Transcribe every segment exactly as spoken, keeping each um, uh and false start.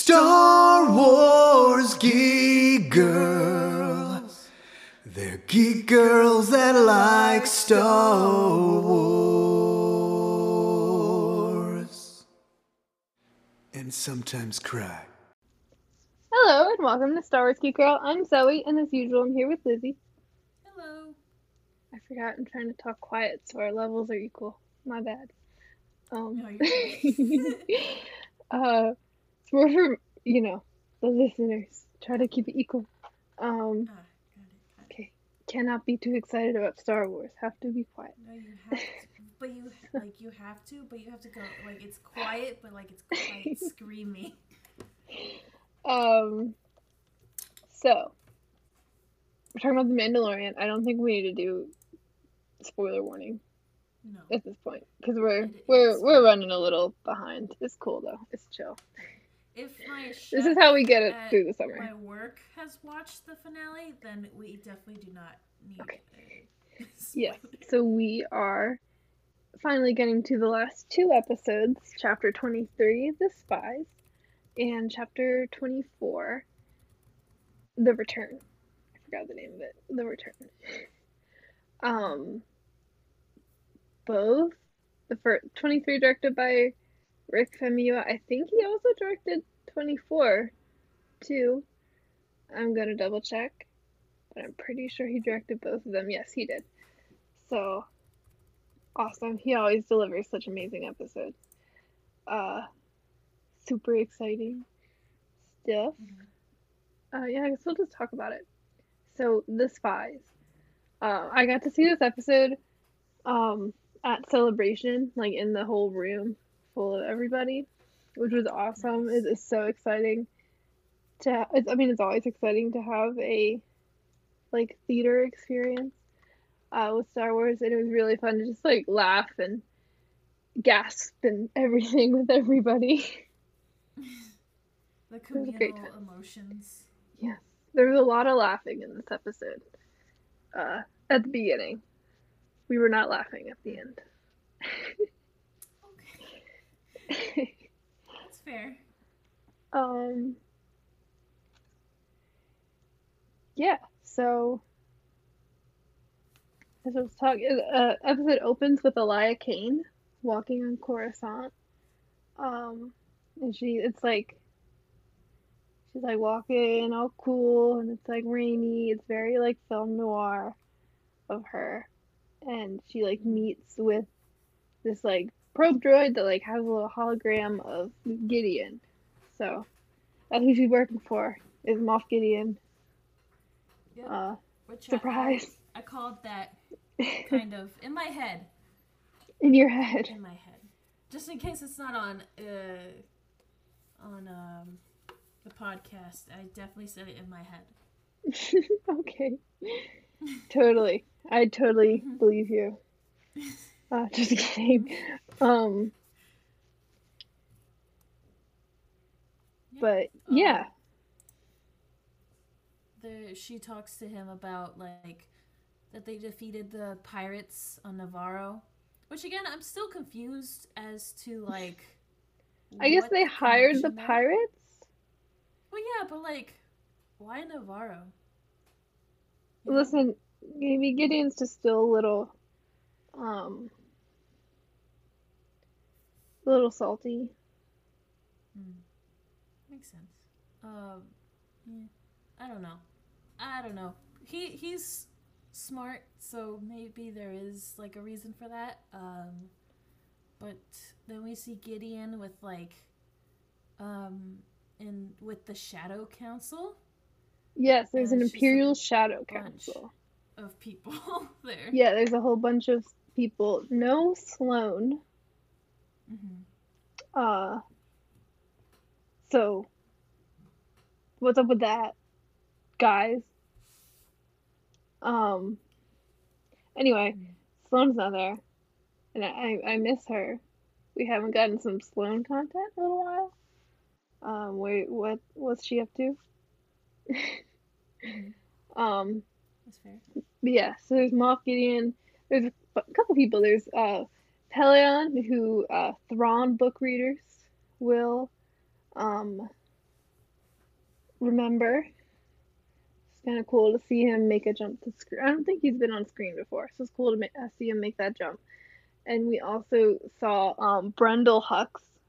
Star Wars geek girls. They're geek girls that like Star Wars. And sometimes cry. Hello and welcome to Star Wars Geek Girl. I'm Zoe, and as usual, I'm here with Lizzie. Hello. I forgot I'm trying to talk quiet so our levels are equal. My bad. Um, No, you're fine. uh, it's more for, you know, the listeners. Try to keep it equal. Um, Ah, got it, got it. okay. Cannot be too excited about Star Wars. Have to be quiet. No, you have to, but you like you have to, but you have to go like it's quiet, but like it's quite screamy. Um, so we're talking about the Mandalorian. I don't think we need to do spoiler warning No. at this point because we're It we're is. we're running a little behind. It's cool though. It's chill. If my chef This is how we get it at through the summer. my work has watched the finale, then we definitely do not need. Okay. A Yes. spoiler. So we are finally getting to the last two episodes, chapter twenty-three, The Spies, and chapter twenty-four, The Return. I forgot the name of it. The Return. Um both the first twenty-three directed by Rick Famuyiwa. I think he also directed twenty-four too. I'm gonna double check, but I'm pretty sure he directed both of them. Yes, he did. So awesome. He always delivers such amazing episodes. Uh super exciting stuff. Mhm. Uh yeah, I guess we'll just talk about it. So The Spies. Uh I got to see this episode um at Celebration, like in the whole room full of everybody, which was awesome. Nice. It is so exciting to ha- it's, I mean it's always exciting to have a like theater experience uh with Star Wars, and it was really fun to just like laugh and gasp and everything with everybody. The was a great communal time. emotions. Yes. There was a lot of laughing in this episode. Uh at the beginning. We were not laughing at the end. Okay, that's fair. um yeah, so as I was talking, uh, episode opens with Elia Kane walking on Coruscant. Um, and she, it's like, she's like walking all cool, and it's like rainy. It's very like film noir of her, and she like meets with this like probe droid that like has a little hologram of Gideon. So that's who she's working for, is Moff Gideon. Yep. Uh, Which surprise. I, I, I called that kind of in my head. In your head. In my head, just in case it's not on uh, on um, the podcast. I definitely said it in my head. Okay. Totally. I totally believe you. Uh, just kidding. Um, but yeah. Um, the she talks to him about like that they defeated the pirates on Navarro, which again I'm still confused as to like. I guess what they the hired the connection there- pirates. Well, yeah, but like, why Navarro? You know? Listen, maybe Gideon's just still a little, um, a little salty. Hmm. Makes sense. Um, yeah, I don't know. I don't know. He he's smart, so maybe there is like a reason for that. Um, but then we see Gideon with like, um, in with the Shadow Council Yes, there's And an it's just, Imperial like, Shadow bunch. Council. of people there. Yeah, there's a whole bunch of people. No Sloane. Mm-hmm. Uh, so what's up with that, guys? Um, anyway, Sloane's not there, and I I miss her. We haven't gotten some Sloane content in a little while. Um, wait, what what's she up to? Mm-hmm. Um, That's fair. but yeah, so there's Moff Gideon. There's a couple people. There's uh Pelion, who uh Thrawn book readers will um remember. It's kind of cool to see him make a jump to screen. I don't think he's been on screen before, so it's cool to ma- uh, see him make that jump. And we also saw um, Brendel Hux.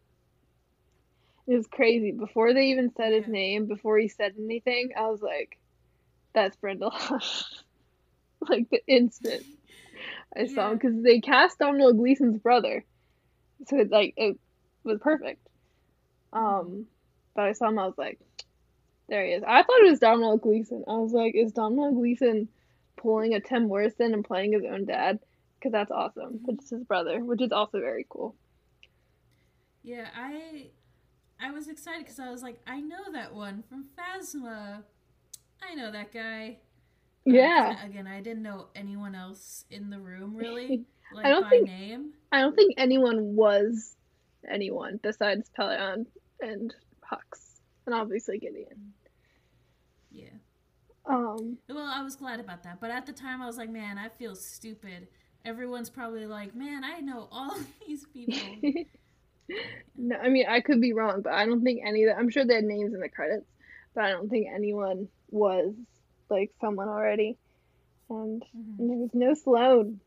It was crazy. Before they even said his Yeah. name, before he said anything, I was like, "That's Brendel Hux." Like the instant I saw him, Yeah. because they cast Domhnall Gleeson's brother, so it like it was perfect. Um, but I saw him, I was like, there he is. I thought it was Domhnall Gleeson. I was like, is Domhnall Gleeson pulling a Tim Morrison and playing his own dad? Because that's awesome. But it's his brother, which is also very cool. Yeah, I I was excited because I was like, I know that one from Phasma. I know that guy. Uh, 'cause Yeah. I- again, I didn't know anyone else in the room really, like I don't by think name. I don't think anyone was anyone besides Pelion and Hux, and obviously Gideon. Yeah. Um, Well, I was glad about that, but at the time I was like, man, I feel stupid. Everyone's probably like, man, I know all of these people. no, I mean I could be wrong, but I don't think any of them. I'm sure they had names in the credits, but I don't think anyone was like someone already. And, Mhm. and there was no Sloane.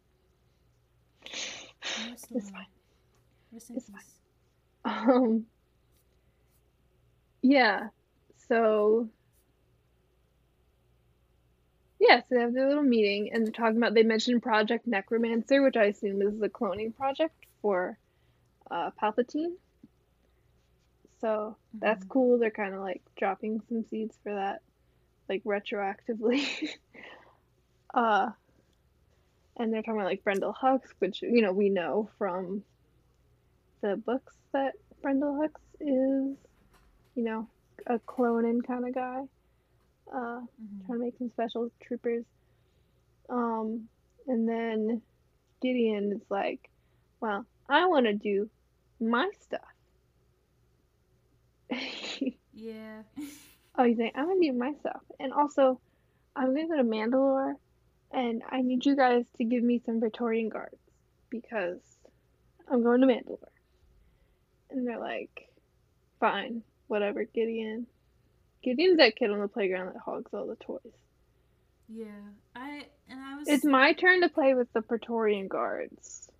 No It's Sloan. fine. Rest in It's peace. Um, yeah. So yeah, so they have their little meeting, and they're talking about. They mentioned Project Necromancer, which I assume is the cloning project for uh, Palpatine. So that's Mhm. cool. They're kind of like dropping some seeds for that, like retroactively. uh, and they're talking about like Brendel Hux, which you know we know from the books that Brendel Hux is, you know, a cloning kind of guy. Uh, Mhm. trying to make some special troopers. Um, and then Gideon is like, well, I want to do my stuff. Yeah. Oh, he's like, I want to do my stuff. And also, I'm going to go to Mandalore, and I need you guys to give me some Praetorian guards, because I'm going to Mandalore. And they're like, fine, whatever, Gideon. Gideon's that kid on the playground that hogs all the toys. Yeah. I and I was It's my turn to play with the Praetorian guards.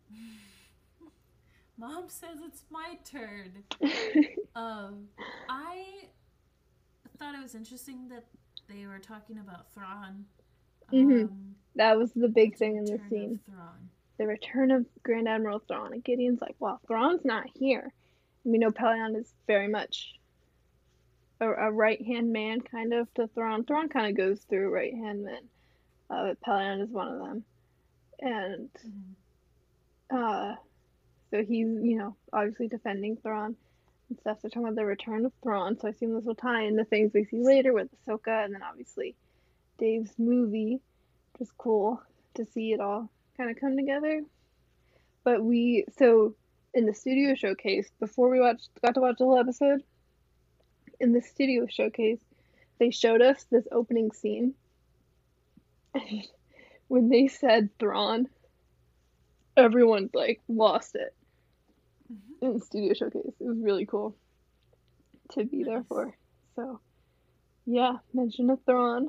Mom says it's my turn. Um, I thought it was interesting that they were talking about Thrawn. hmm Um, That was the big the thing in this return scene. of Thrawn. The return of Grand Admiral Thrawn. And Gideon's like, well, Thrawn's not here. And we know Pelion is very much a, a right hand man, kind of, to Thrawn. Thrawn kind of goes through right hand men, uh, but Pelion is one of them. And Mhm. uh, so he's, you know, obviously defending Thrawn and stuff. So talking about the return of Thrawn. So I assume this will tie into things we see later with Ahsoka, and then obviously Dave's movie, which is cool to see it all kind of come together. But we, so in the studio showcase, before we watched, got to watch the whole episode, in the studio showcase, they showed us this opening scene. And when they said Thrawn, everyone's like lost it Mhm. in the studio showcase. It was really cool to be there Nice. for. So, yeah, mention of Thrawn.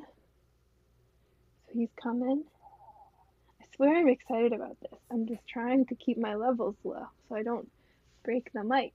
So he's coming. I swear I'm excited about this. I'm just trying to keep my levels low so I don't break the mic.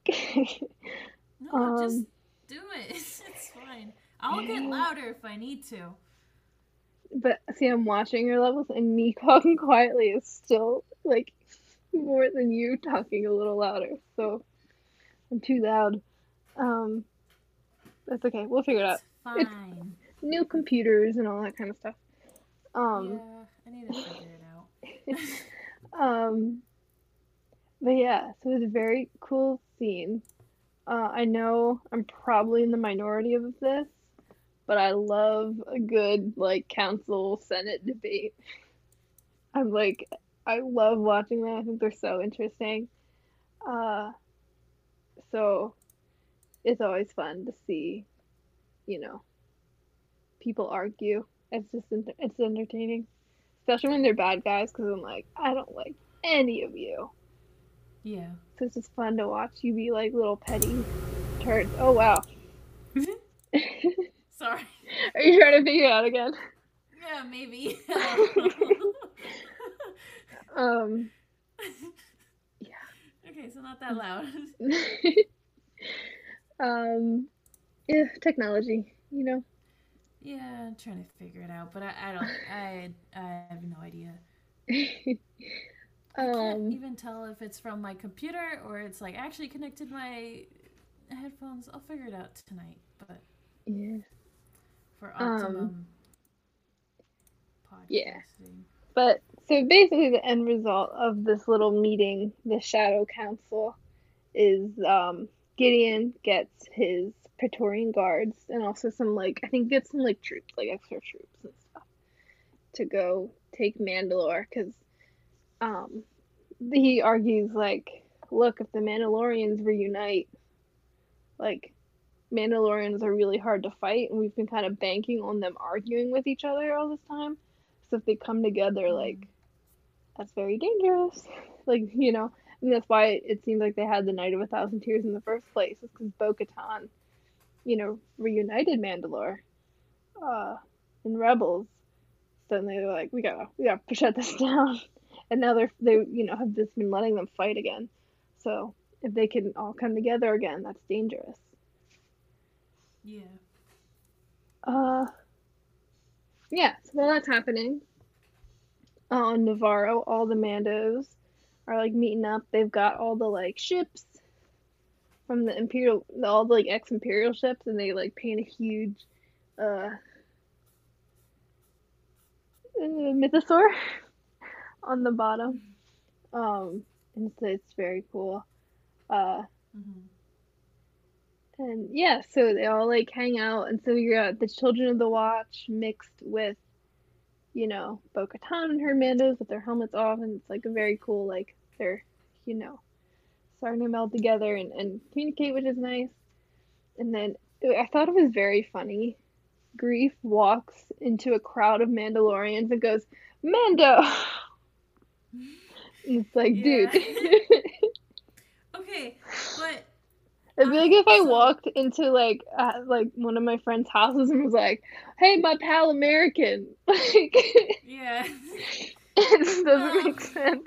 No, just um, do it. It's fine. I'll get louder if I need to. but see, I'm watching your levels, and me talking quietly is still like more than you talking a little louder. So I'm too loud. Um, that's okay. We'll figure it out. It's It's fine. new computers and all that kind of stuff. Um, Yeah, I need to figure it out. um, but yeah, so it was a very cool scene. Uh, I know I'm probably in the minority of this, but I love a good like council senate debate. I'm like, I love watching them. I think they're so interesting. Uh, so it's always fun to see, you know, people argue. It's just enter- it's entertaining, especially when they're bad guys. Because I'm like, I don't like any of you. Yeah. So it's just fun to watch you be like little petty turds. Oh wow. Sorry. Are you trying to figure it out again? Yeah, maybe. I don't know. Um, Okay, so not that loud. um, yeah, technology, you know. Yeah, I'm trying to figure it out, but I, I don't. I I have no idea. I can't um, even tell if it's from my computer or it's like actually connected to my headphones. I'll figure it out tonight. But yeah. for Um, optimum yeah. podcasting. But so basically, the end result of this little meeting, the Shadow Council, is um, Gideon gets his Praetorian guards and also some like I think gets some like troops, like extra troops and stuff to go take Mandalore because um, he argues like, look, if the Mandalorians reunite, like Mandalorians are really hard to fight, and we've been kind of banking on them arguing with each other all this time. So if they come together, Mm. like that's very dangerous. Like, you know, and that's why it seems like they had the Night of a Thousand Tears in the first place, is because Bo-Katan, you know, reunited Mandalore, uh, and Rebels. So then they were like, we gotta, we gotta shut this down. And now they're, they, you know, have just been letting them fight again. So if they can all come together again, that's dangerous. Yeah. Uh, yeah. So while that's happening, uh, on Navarro, all the Mandos are like meeting up. They've got all the like ships from the Imperial, all the like ex-Imperial ships, and they like paint a huge uh, uh mythosaur on the bottom. Um, and so it's very cool. Uh, Mm-hmm. and yeah, so they all like hang out, and so you got the Children of the Watch mixed with, you know, Bo-Katan and her Mandos with their helmets off, and it's like a very cool, like they're, you know, starting to meld together and, and communicate, which is nice. And then I thought it was very funny. Grief walks into a crowd of Mandalorians and goes, Mando! And it's like, Yeah. dude. Okay, but It'd be like I if I so walked into like uh, like one of my friends' houses and was like, "Hey, my pal American," like yeah. it just doesn't Well, make sense.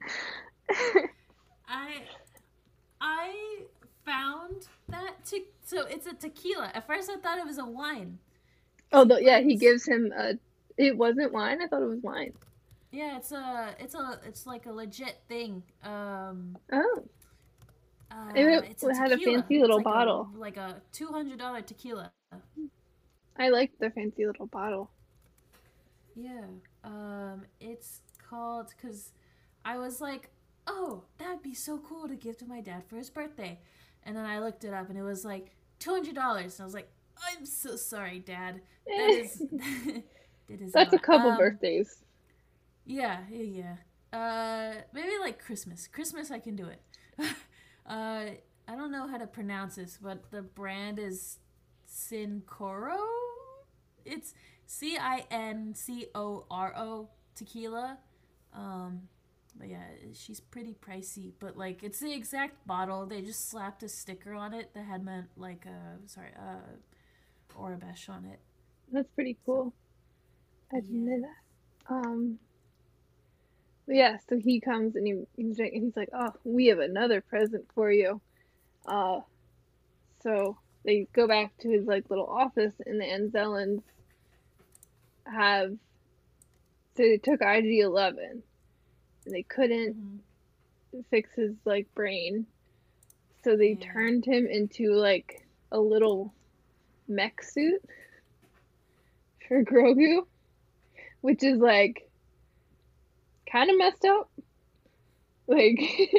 I I found that te- so it's a tequila. At first, I thought it was a wine. Oh, He the, yeah, he brings gives him a. It wasn't wine. I thought it was wine. yeah, it's a it's a it's like a legit thing. Um, Oh, uh, it, it's a it had a tequila. fancy It's little like a bottle. like a two hundred dollar tequila. I like the fancy little bottle. Yeah. Um, it's called because I was like, oh, that'd be so cool to give to my dad for his birthday, and then I looked it up and it was like two hundred dollars. And I was like, I'm so sorry, Dad. That is that is a That's a lot. couple Um, birthdays. yeah, yeah, yeah. Uh, maybe like Christmas. Christmas, I can do it. uh, I don't know how to pronounce this, but the brand is Cincoro. It's C I N C O R O tequila. Um, but yeah, she's pretty pricey. But like, it's the exact bottle. They just slapped a sticker on it that had meant like uh sorry uh Orabesh on it. That's pretty So cool. I didn't yeah. know that. Um, but yeah, so he comes and he, he's like, he's like, oh, we have another present for you. Uh, so they go back to his like little office, and the Anzellans have so they took I G eleven, and they couldn't Mm-hmm. fix his like brain, so they Yeah. turned him into like a little mech suit for Grogu, which is like kind of messed up. Like,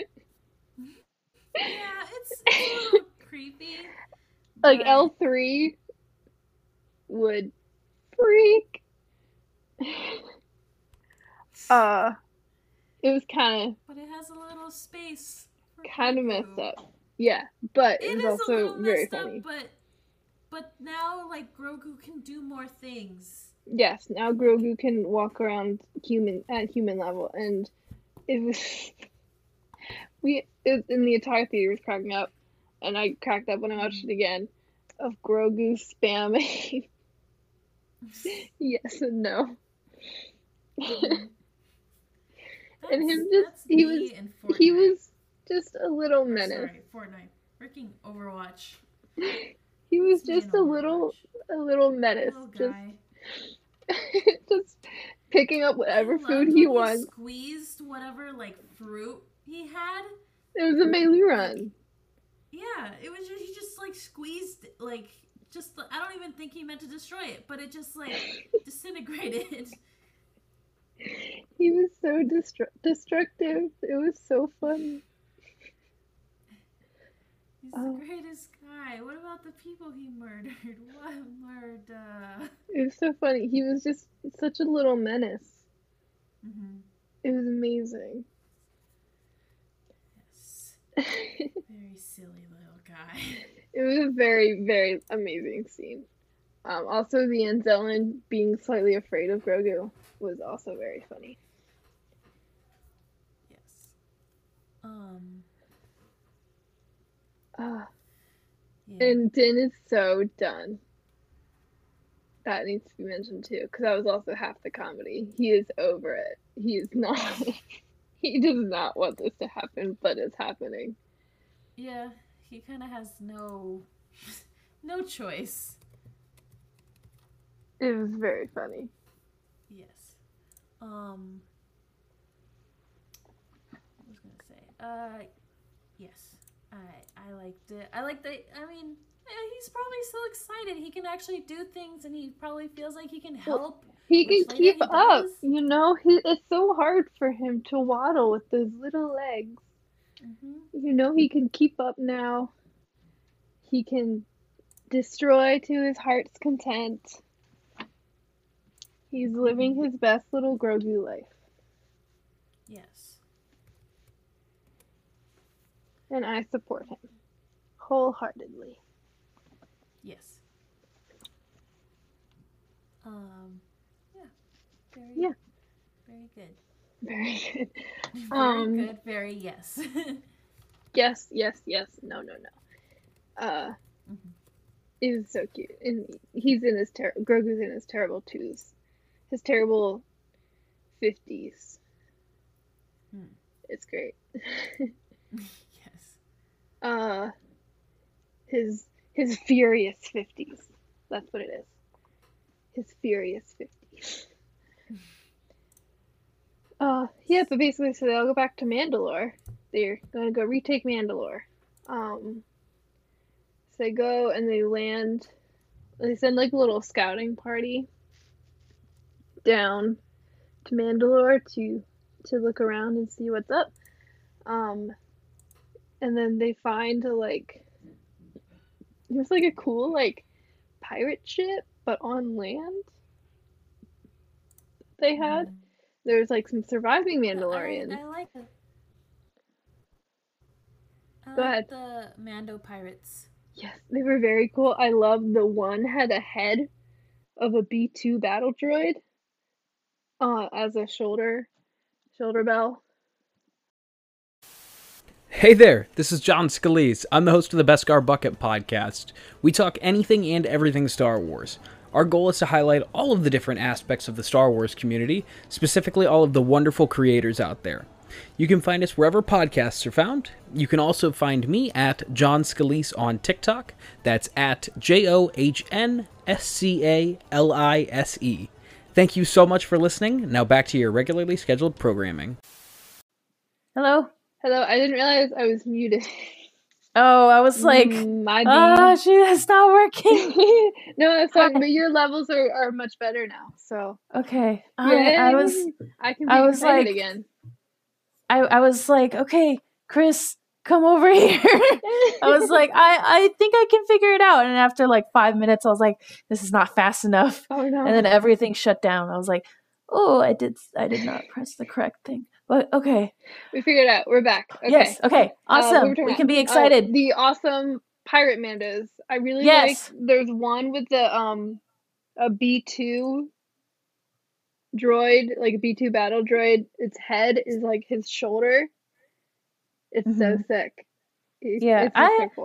Yeah, it's it's a little creepy, like but L three would freak. Uh, it was kind of but it has a little space for kind of messed Grogu. up. Yeah, but it It was is a also little very messed up, funny. but but now like Grogu can do more things. Yes, now Grogu can walk around human at human level, and it was we it, in the entire theater was cracking up, and I cracked up when I watched Mm-hmm. it again of Grogu spamming Yes and no. Mhm. And That's him just that's he was me and he Fortnite. was just a little Or menace. sorry, Fortnite. Freaking Overwatch. He was That's me in just a little Overwatch. a little menace. Little Just guy. just picking up I whatever food loved he when he wants. squeezed whatever like fruit he had. It was a Like, Meluron. yeah, it was just he just like squeezed like just I don't even think he meant to destroy it, but it just like disintegrated. He was so destru- destructive. It was so funny. He's Oh, the greatest guy. What about the people he murdered? What murder? it was so funny. He was just such a little menace. Mm-hmm. It was amazing. Yes. It Very silly little guy. was a very, very amazing scene. Um, also, the Anzellan being slightly afraid of Grogu was also very funny. Yes. Um. Ah, Yeah. and Din is so done. That needs to be mentioned too, because that was also half the comedy. He is over it. He is not. He does not want this to happen, but it's happening. Yeah. He kind of has no, no choice. It was very funny. Yes. Um. What was I gonna say? Uh. Yes. I I liked it. I liked the. I mean, yeah, he's probably so excited. He can actually do things, and he probably feels like he can Well, help. he Which can later keep he up. does. You know, he, it's so hard for him to waddle with those little legs. Mm-hmm. You know, he can keep up now. He can destroy to his heart's content. He's living his best little Grogu life. Yes. And I support him wholeheartedly. Yes. Um. Yeah. Very. Yeah. Very good. Very good. Very Um, good. Very yes. yes, yes, yes. No, no, no. Uh, Mhm. it was so cute. And he's in his ter- Grogu's in his terrible twos. His terrible fifties. Hmm. It's great. Yes. uh, his his furious fifties. That's what it is. His furious fifties. Uh, yeah, but basically, so they'll go back to Mandalore. They're gonna go retake Mandalore. Um, so they go and they land. They send like a little scouting party down to Mandalore to to look around and see what's up. Um, and then they find like there's like a cool like pirate ship, but on land. They had Mm. there's like some surviving Yeah, I Mandalorians. I like the I Go like ahead. the Mando pirates. Yes, they were very cool. I love the one had a head of a B two battle droid uh, as a shoulder shoulder bell. Hey there, this is John Scalise. I'm the host of the Beskar Bucket podcast. We talk anything and everything Star Wars. Our goal is to highlight all of the different aspects of the Star Wars community, specifically all of the wonderful creators out there. You can find us wherever podcasts are found. You can also find me at John Scalise on TikTok. That's at J O H N S C A L I S E. Thank you so much for listening. Now back to your regularly scheduled programming. Hello. Hello, I didn't realize I was muted. Oh, I was like, Mm, my ah, bee. she that's not working. No, that's fine. Hi. But your levels are, are much better now. So Okay. I I was I can be I was excited like- again. I I was like, okay, Chris, come over here. I was like, I I think I can figure it out. And after like five minutes, I was like, this is not fast enough. Oh no. And then everything shut down. I was like, oh, I did I did not press the correct thing. But okay. We figured it out. We're back. Okay. Yes. Okay. Uh, what Awesome. were we talking we about? can be Oh, excited. the awesome pirate mandos. I really Yes. like. There's one with the um a B two droid, like a B two battle droid. Its head is like his shoulder. It's so Mhm. sick. It's, Yeah, it's just I- so cool.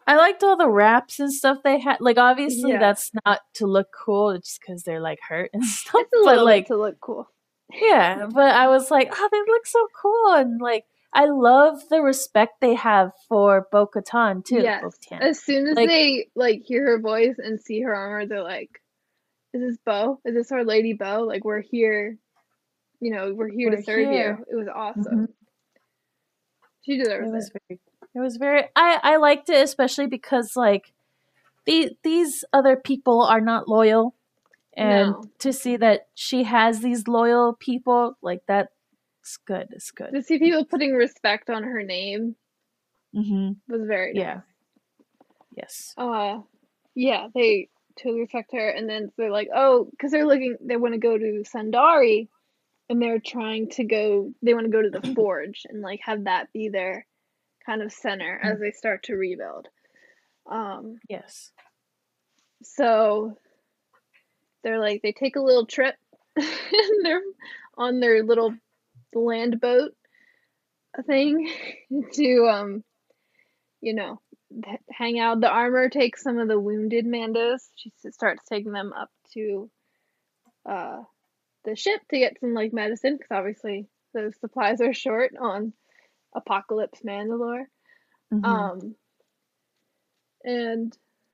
I liked all the raps and stuff they had. Like, obviously, Yeah. that's not to look cool, it's just because they're like hurt and stuff. It's a but little like, bit to look cool. yeah, but I was like, oh, they look so cool, and like, I love the respect they have for Bo-Katan too. Yes. Bo-Katan. As soon as Like- they like hear her voice and see her armor, they're like, "Is this Bo? Is this our Lady Bo? Like we're here, you know, we're here We're to serve here." you." It was awesome. Mhm. She deserves It it. was very, it was very. I I liked it especially because like, the these other people are not loyal, and No. to see that she has these loyal people, like that's good. It's good. To see people putting respect on her name Mm-hmm. was very nice. Yeah. Yes. Uh, yeah, they totally respect her, and then they're like, oh, because they're looking, they want to go to Sundari, and they're trying to go, they want to go to the Forge and like have that be their kind of center as they start to rebuild. Um, Yes. so they're like, they take a little trip, and they're on their little land boat thing to, um, you know, h- hang out. The armor takes some of the wounded Mandos. She s- starts taking them up to uh, the ship to get some like medicine because obviously those supplies are short on Apocalypse Mandalore. Mhm. Um, and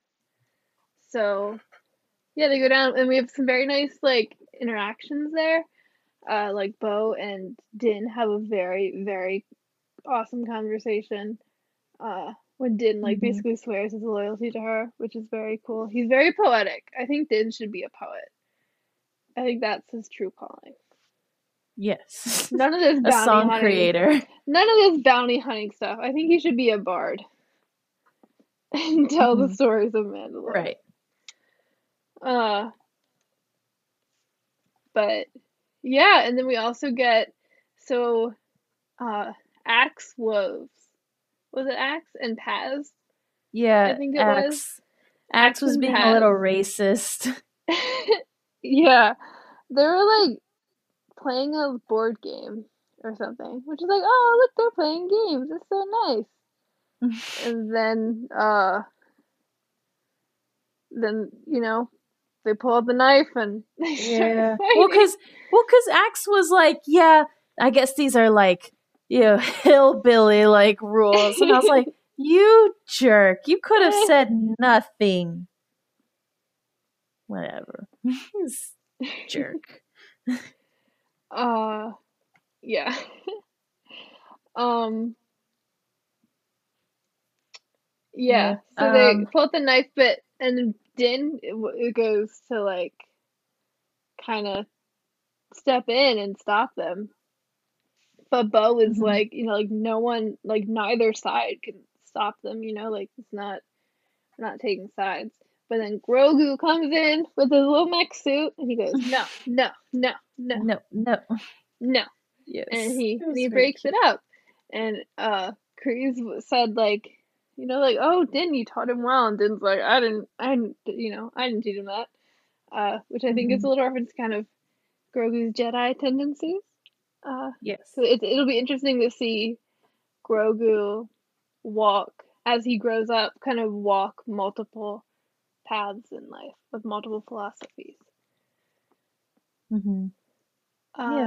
so yeah, they go down and we have some very nice like interactions there. Uh, like Bo and Din have a very very awesome conversation. Uh, when Din like Mhm. basically swears his loyalty to her, which is very cool. He's very poetic. I think Din should be a poet. I think that's his true calling. Yes. None of this A bounty song hunting. creator. None of this bounty hunting stuff. I think he should be a bard and tell the Mhm. stories of Mandalore. Right. Uh, but yeah, and then we also get so uh Axe Woves. Was it Axe and Paz? Yeah. I think it Axe. was. Axe was and being Paz. a little racist. Yeah, they were like playing a board game or something, which is like, oh look, they're playing games. It's so nice. And then, uh, then you know, they pull out the knife and they start Yeah. fighting. Well, cause well, cause Axe was like, yeah, I guess these are like, you know, hillbilly like rules, and I was like, you jerk, you could have said nothing. Whatever. He's a jerk. uh, yeah. um. Yeah, Yeah, so they um, pull out the knife, but and then Din it, w- it goes to like kind of step in and stop them. But Bo is Mhm. like, you know, like no one, like neither side can stop them, you know, like it's not, we're not taking sides. But then Grogu comes in with his little mech suit and he goes, no, no, no, no, no, no. no. Yes. And he It and was he very breaks cute. it up. And uh Kreese w- said like, you know, like, oh, Din, you taught him well. And Din's like, I didn't, I didn't, you know, I didn't teach him that. Uh, which I think is Mhm. a little reference to kind of Grogu's Jedi tendencies. Uh, Yes. so it, it'll be interesting to see Grogu walk as he grows up, kind of walk multiple paths in life with multiple philosophies. Mm-hmm. Uh, Yeah.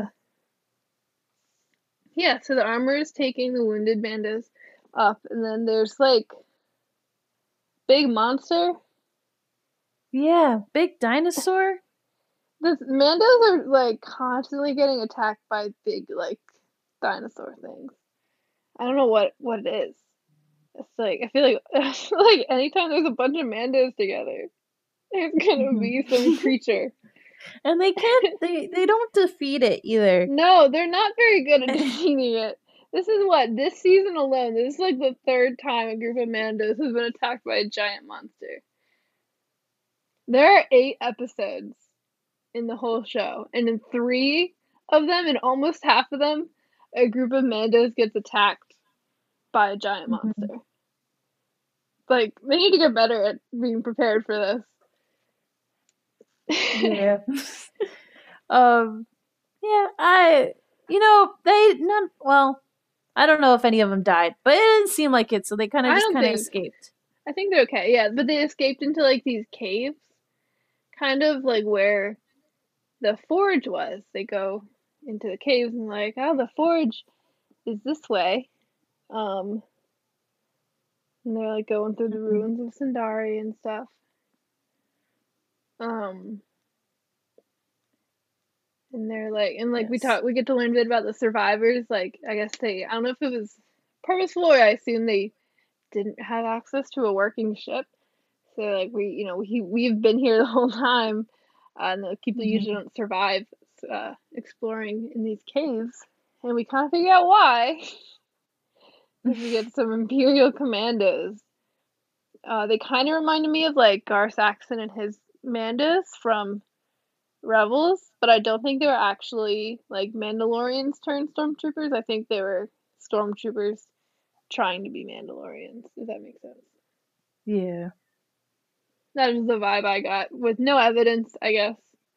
yeah, so the armor is taking the wounded Mandos up, and then there's like big monster. Yeah. Big dinosaur. The Mandos are like constantly getting attacked by big like dinosaur things. I don't know what what it is. It's like I feel like I feel like anytime there's a bunch of Mandos together, there's gonna Mhm. be some creature. And they can't. They they don't defeat it either. No, they're not very good at defeating it. This is what this season alone. This is like the third time a group of Mandos has been attacked by a giant monster. There are eight episodes in the whole show, and in three of them, and almost half of them, a group of Mandos gets attacked by a giant Mhm. monster. Like they need to get better at being prepared for this. Yeah. um. Yeah. I. You know they none. Well, I don't know if any of them died, but it didn't seem like it. So they kind of I just don't kind of think- escaped. I think they're okay, yeah. But they escaped into like these caves, kind of like where the forge was. They go into the caves and like, oh, the forge is this way. Um, and they're like going through the Mhm. ruins of Sundari and stuff. Um, and they're like, and like we Yes. talk, we get to learn a bit about the survivors. Like, I guess they, I don't know if it was purposeful or I assume they didn't have access to a working ship. So like we, you know, we we've been here the whole time, uh, and the people usually Mhm. don't survive uh, exploring in these caves, and we kind of figure out why. Because we get some Imperial commandos. Uh, they kind of reminded me of like Gar Saxon and his Mandos from Rebels, but I don't think they were actually like Mandalorians turned stormtroopers. I think they were stormtroopers trying to be Mandalorians, if that makes sense. Yeah. That is the vibe I got, with no evidence, I guess.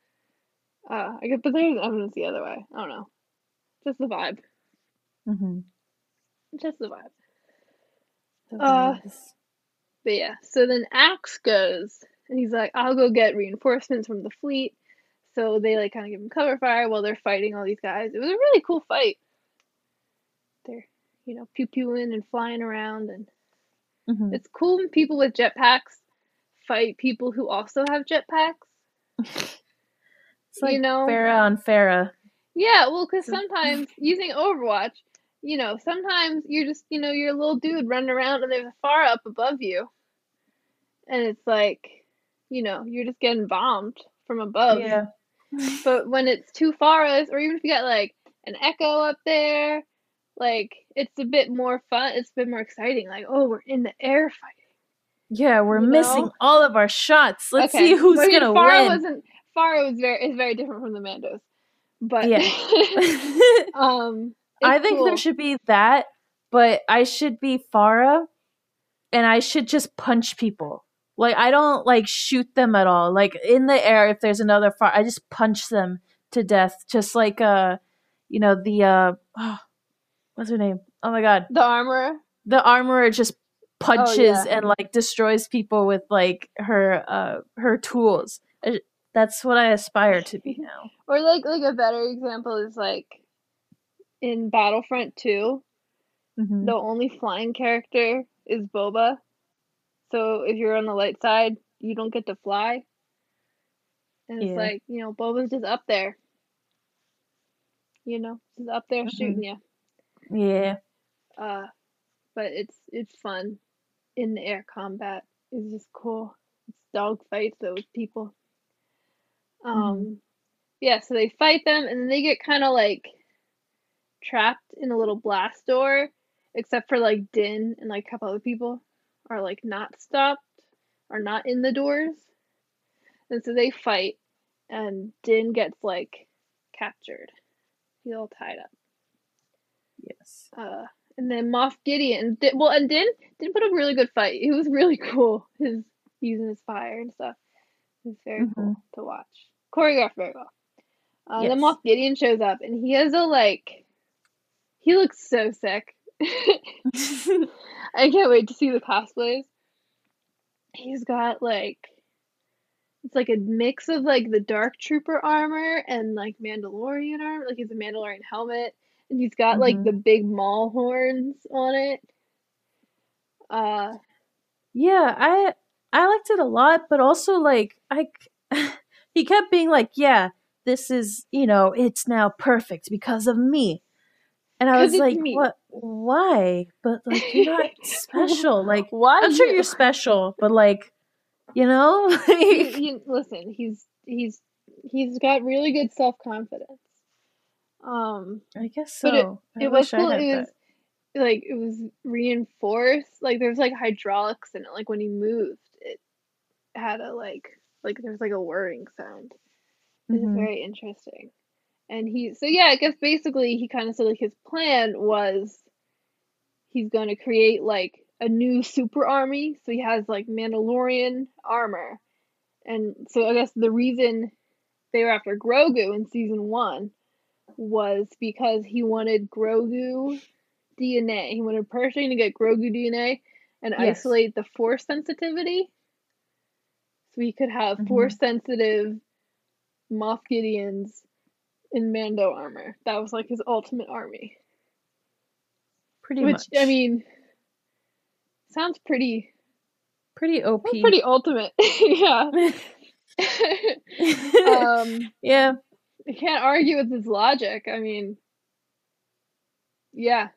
Uh, I guess, but there's evidence the other way. I don't know. Just the vibe. Mhm. Just the vibe. The Uh, vibes. but yeah. So then Axe goes, and he's like, "I'll go get reinforcements from the fleet." So they like kind of give him cover fire while they're fighting all these guys. It was a really cool fight. They're, you know, pew pewing and flying around, and Mhm. it's cool when people with jetpacks fight people who also have jetpacks. It's You like know, Farah on Farah. yeah, well, because So- sometimes using Overwatch, you know, sometimes you're just, you know, you're a little dude running around and there's a far up above you. And it's like, you know, you're just getting bombed from above. Yeah. But when it's two Faras, or even if you got like an Echo up there, like it's a bit more fun. It's a bit more exciting. Like, oh, we're in the air fighting. Yeah, we're You missing know? all of our shots. Let's Okay. see who's But I mean, gonna Farah win. wasn't. Farah was very is very different from the Mandos. But Yeah. um, I it's think there cool. should be that, but I should be Farah and I should just punch people. Like I don't like shoot them at all. Like in the air if there's another Farah, I just punch them to death. Just like uh you know, the uh oh, what's her name? Oh my god. The armorer. The armorer just punches Oh, yeah. and like destroys people with like her uh her tools. I- That's what I aspire to be now. Or like like a better example is like in Battlefront two, Mhm. the only flying character is Boba. So if you're on the light side, you don't get to fly. And it's Yeah. like, you know, Boba's just up there. You know, just up there Mhm. shooting you. Yeah. Uh, but it's it's fun. In the air combat is just cool. It's dogfights though with people. Um, Mhm. yeah, so they fight them and then they get kind of like trapped in a little blast door, except for like Din and like a couple other people are like not stopped, are not in the doors. And so they fight and Din gets like captured. He's all tied up. Yes. Uh, and then Moff Gideon, Din, well, and Din Din put up a really good fight. It was really cool. His using his fire and stuff. It was very Mhm. cool to watch. Choreographed very well. Uh, then Yes. Moff Gideon shows up and he has a like. He looks so sick. I can't wait to see the cosplays. He's got like it's like a mix of like the Dark Trooper armor and like Mandalorian armor. Like he's a Mandalorian helmet, and he's got like Mhm. the big maul horns on it. Uh, Yeah, I I liked it a lot, but also like I he kept being like, "Yeah, this is, you know, it's now perfect because of me." And I cause was it's like, me. "What? Why? But like you're not special. Like Why I'm sure you? you're special, but like, you know, He, like, he listen. He's he's he's got really good self confidence. Um, I guess but it so. I it was wish I cool. had It that. was like it was reinforced. Like there's like hydraulics in it. Like when he moved, it had a like like there was like a whirring sound. It was Mhm. very interesting. And he so yeah, I guess basically he kind of said like his plan was he's going to create like a new super army. So he has like Mandalorian armor. And so I guess the reason they were after Grogu in season one was because he wanted Grogu D N A. He wanted Pershing to get Grogu D N A and Yes. isolate the force sensitivity. So we could have Mhm. force sensitive Moff Gideons in Mando armor. That was like his ultimate army. Pretty Which much. I mean, sounds pretty pretty O sounds P. pretty ultimate. Yeah. um, yeah. I can't argue with his logic. I mean, yeah.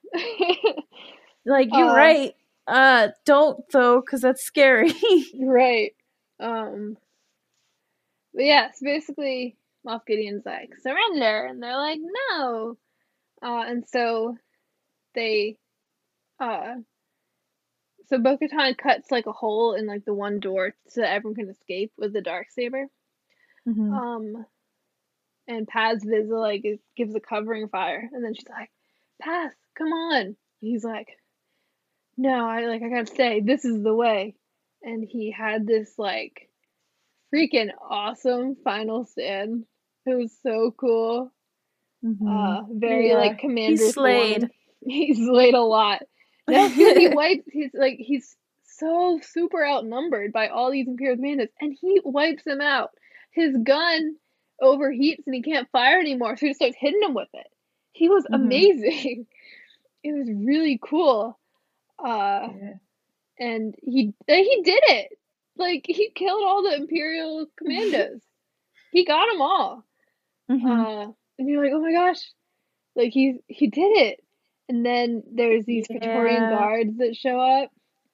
Like, you're uh, right. Uh, don't, though, because that's scary. Right. Um, but yeah, so basically, Moff Gideon's like, surrender! And they're like, no! Uh, and so they, uh, so Bo-Katan cuts like a hole in like the one door so that everyone can escape with the Darksaber. Mhm. Um, and Paz Vizsla like is, gives a covering fire, and then she's like, Paz, come on! And he's like, no, I like I gotta stay. This is the way. And he had this like freaking awesome final stand. It was so cool. Mhm. Uh, very Yeah. like Commander He slayed. Thorn. He slayed a lot. That was good. He wiped. He's like he's so super outnumbered by all these Imperial Commandos, and he wipes them out. His gun overheats and he can't fire anymore, so he just starts hitting them with it. He was Mhm. amazing. It was really cool. Uh, Yeah. and he he did it. Like he killed all the Imperial commandos. He got them all. Mhm. Uh, and you're like, oh my gosh, like he he did it. And then there's these Praetorian Yeah. guards that show up,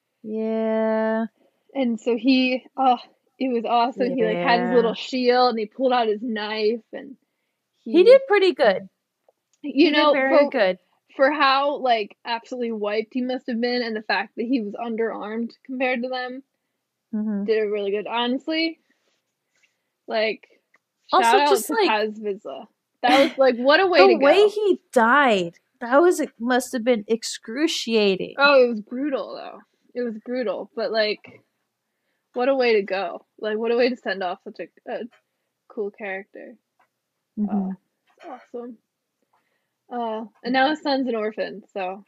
Yeah. and so he, oh, it was awesome. He like had his Yeah. little shield, and he pulled out his knife, and he, He did pretty good. you He know, did very for good. for how like absolutely wiped he must have been, and the fact that he was underarmed compared to them, Mhm. did it really good. Honestly, like Also, shout out just, to like, Paz Vizsla. That was like what a way the to way go. he died, that was it must have been excruciating. Oh, it was brutal though. It was brutal, but like, what a way to go! Like, what a way to send off such a, a cool character. Uh, Mhm. it's awesome. Uh, and now his son's an orphan, so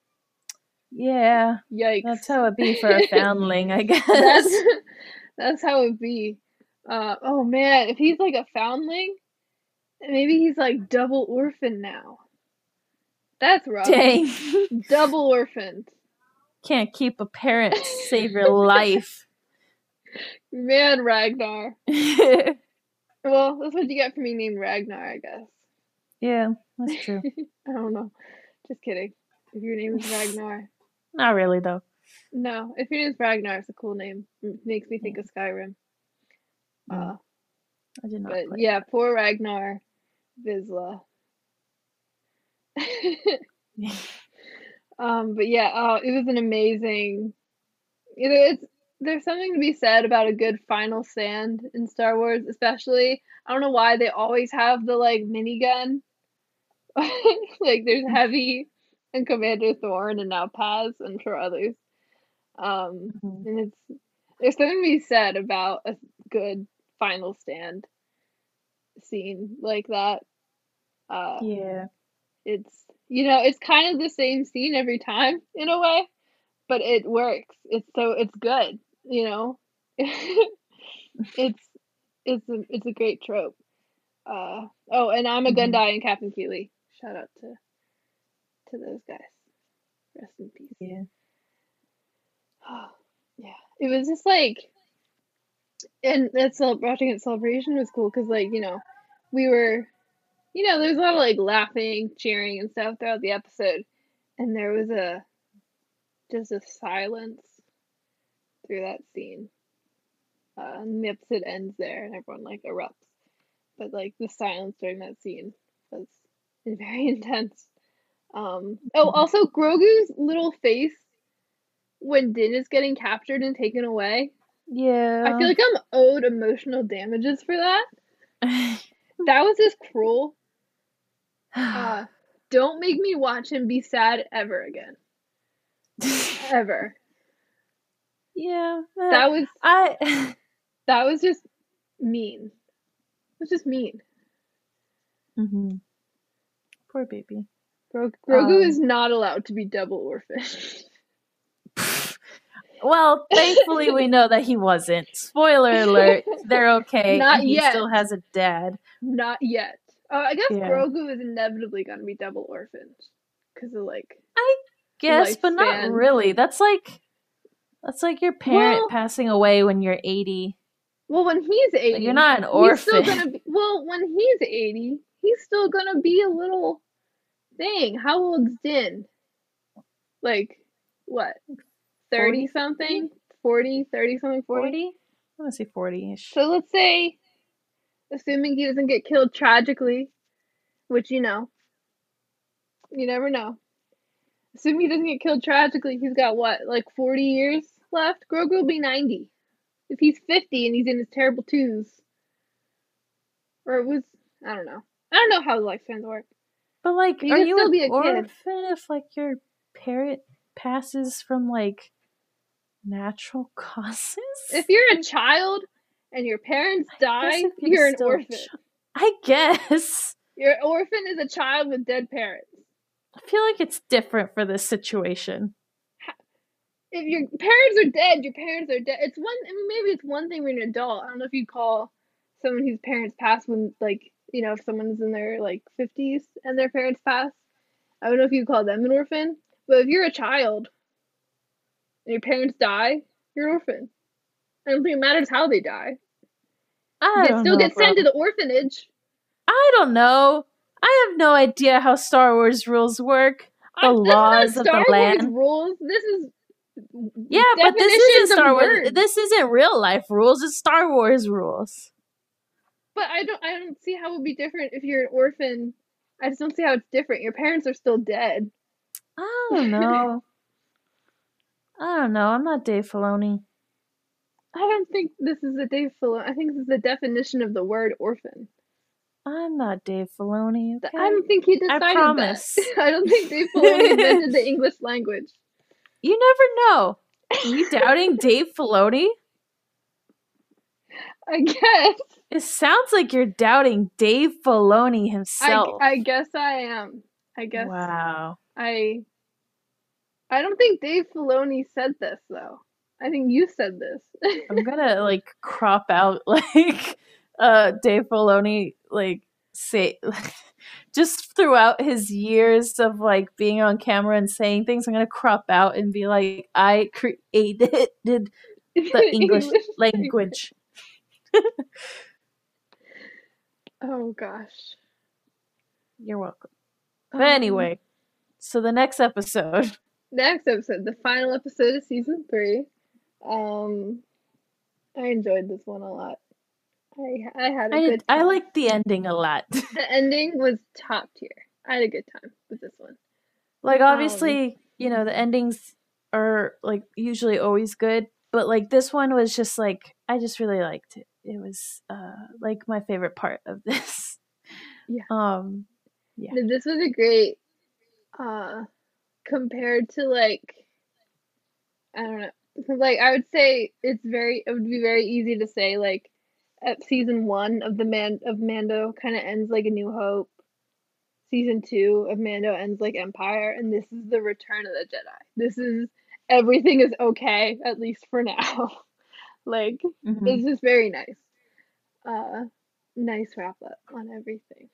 Yeah. yikes. That's how it be for a foundling, I guess. That's that's how it be. Uh, oh man, if he's like a foundling, maybe he's like double orphan now. That's rough. Dang. Double orphaned. Can't keep a parent to save your life. Man, Ragnar. Yeah, Well, that's what you get for being named Ragnar, I guess. that's true. I don't know. Just kidding. If your name is Ragnar. Not really, though. No, if your name is Ragnar, it's a cool name. It makes me think of Skyrim. Mm. Uh, I did not but play. yeah, poor Ragnar Vizsla. um, but yeah, uh, it was an amazing. You know, it's there's something to be said about a good final stand in Star Wars, especially. I don't know why they always have the like minigun. Like there's Heavy and Commander Thorn and now Paz and for others. Um, Mhm. and it's there's something to be said about a good final stand scene like that. Uh, Yeah. it's you know it's kind of the same scene every time in a way, but it works. It's so it's good. You know, it's it's a it's a great trope. Uh, oh, and I'm a Mhm. Gundai and Captain Keeley. Shout out to to those guys. Rest in peace. Yeah. Yeah, it was just like, and that cel- watching it celebration was cool because like you know, we were, you know, there was a lot of like laughing, cheering, and stuff throughout the episode, and there was a just a silence through that scene. Uh, and the episode ends there, and everyone like erupts, but like the silence during that scene was very intense. Um, oh, also Grogu's little face when Din is getting captured and taken away. Yeah. I feel like I'm owed emotional damages for that. That was just cruel. Uh, don't make me watch him be sad ever again. Ever. yeah. uh, That was I. that was just mean. It was just mean. Mhm. Poor baby. Gro- Grogu Um, is not allowed to be double orphaned. Well, thankfully we know that he wasn't. Spoiler alert, they're okay. Not and he yet. still has a dad. Not yet. Uh, I guess Yeah. Grogu is inevitably going to be double orphaned because of like. I guess, but not Lifespan. really. That's like that's like your parent Well- passing away when you're eighty. Well, when he's eighty, Like, you're not an he's still orphan. gonna be. Well, when he's eighty, he's still gonna be a little thing. How old's Din? Like, what? thirty something? forty, thirty something, forty? forty? I want to say forty-ish. So let's say, assuming he doesn't get killed tragically, which you know, you never know. Assuming he doesn't get killed tragically, he's got what, like forty years left? Grogu will be ninety. If he's fifty and he's in his terrible twos. Or it was, I don't know. I don't know how lifespans work. But like, He are could you still an be a kid. orphan if like your parent passes from like natural causes? If you're a child and your parents die, guess if you're you're an still a orphan. ch- I guess. Your orphan is a child with dead parents. I feel like it's different for this situation. If your parents are dead, your parents are dead. It's one. I mean, maybe it's one thing when you're an adult. I don't know if you'd call someone whose parents passed when, like, you know, if someone's in their like fifties and their parents pass. I don't know if you'd call them an orphan. But if you're a child and your parents die, you're an orphan. I don't think it matters how they die. I They don't still know, get bro. sent to the orphanage. I don't know. I have no idea how Star Wars rules work. The I- laws this is of not the Star Wars land. rules. This is Yeah, but this definitions isn't of Star Wars. words. This isn't real life rules. It's Star Wars rules. But I don't. I don't see how it would be different if you're an orphan. I just don't see how it's different. Your parents are still dead. I don't know. I don't know. I'm not Dave Filoni. I don't think this is a Dave Filoni. I think this is the definition of the word orphan. I'm not Dave Filoni. Okay? I don't think he I decided promise. that. I don't think Dave Filoni invented the English language. You never know. Are you doubting Dave Filoni? I guess. It sounds like you're doubting Dave Filoni I, himself. I guess I am. I guess Wow. I. I don't think Dave Filoni said this though. I think you said this. I'm gonna like crop out like uh Dave Filoni like say just throughout his years of like being on camera and saying things. I'm gonna crop out and be like, I created the English language. Oh gosh. You're welcome. But anyway, so the next episode. Next episode, the final episode of season three. Um, I enjoyed this one a lot. I I had a I good did, time. I liked the ending a lot. The ending was top tier. I had a good time with this one. Like Um, obviously, you know, the endings are like usually always good, but like this one was just like I just really liked it. It was uh like my favorite part of this. Yeah. Um yeah. This was a great, uh, compared to like, I don't know, because like I would say it's very, it would be very easy to say like, at season one of the man of Mando kind of ends like A New Hope. Season two of Mando ends like Empire, and this is the Return of the Jedi. This is everything is okay, at least for now. Like Mhm. it's just very nice. Uh, nice wrap up on everything.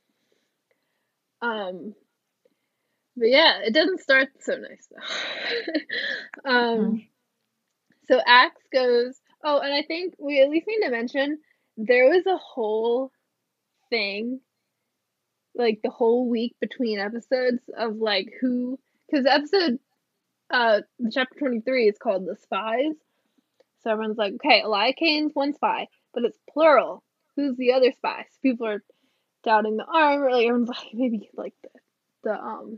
Um, but yeah, it doesn't start so nice though. um, so Axe goes. Oh, and I think we at least need to mention there was a whole thing, like the whole week between episodes of like who, because episode, uh, chapter twenty-three is called The Spies. So everyone's like, okay, Elia Kane's one spy, but it's plural. Who's the other spy? So people are doubting the armor. Like everyone's like, maybe like the, the um,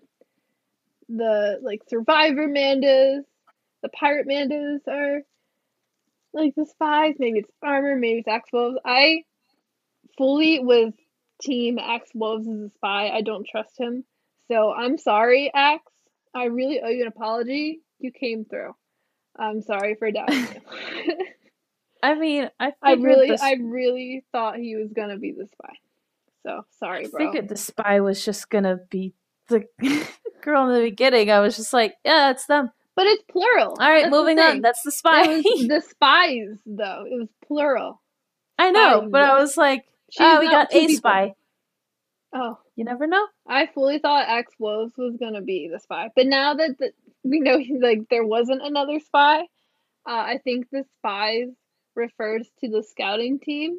the like survivor Mandas, the pirate Mandas are like the spies. Maybe it's armor. Maybe it's Axe Wolves. I fully was team Axe Wolves as a spy. I don't trust him. So I'm sorry, Axe. I really owe you an apology. You came through. I'm sorry for doubting you. I mean, I I figured really, the, I really thought he was gonna be the spy. So sorry, I bro. figured the spy was just gonna be the girl in the beginning. I was just like, yeah, it's them. But it's plural. All right, That's the moving on. thing. That's the spy. It was the spies, though. It was plural. I know, spies. but I was like, She's oh, we not got two a people. spy. Oh, You never know. I fully thought Axe Wolves was gonna be the spy, but now that the, we know like there wasn't another spy, uh, I think the spies refers to the scouting team.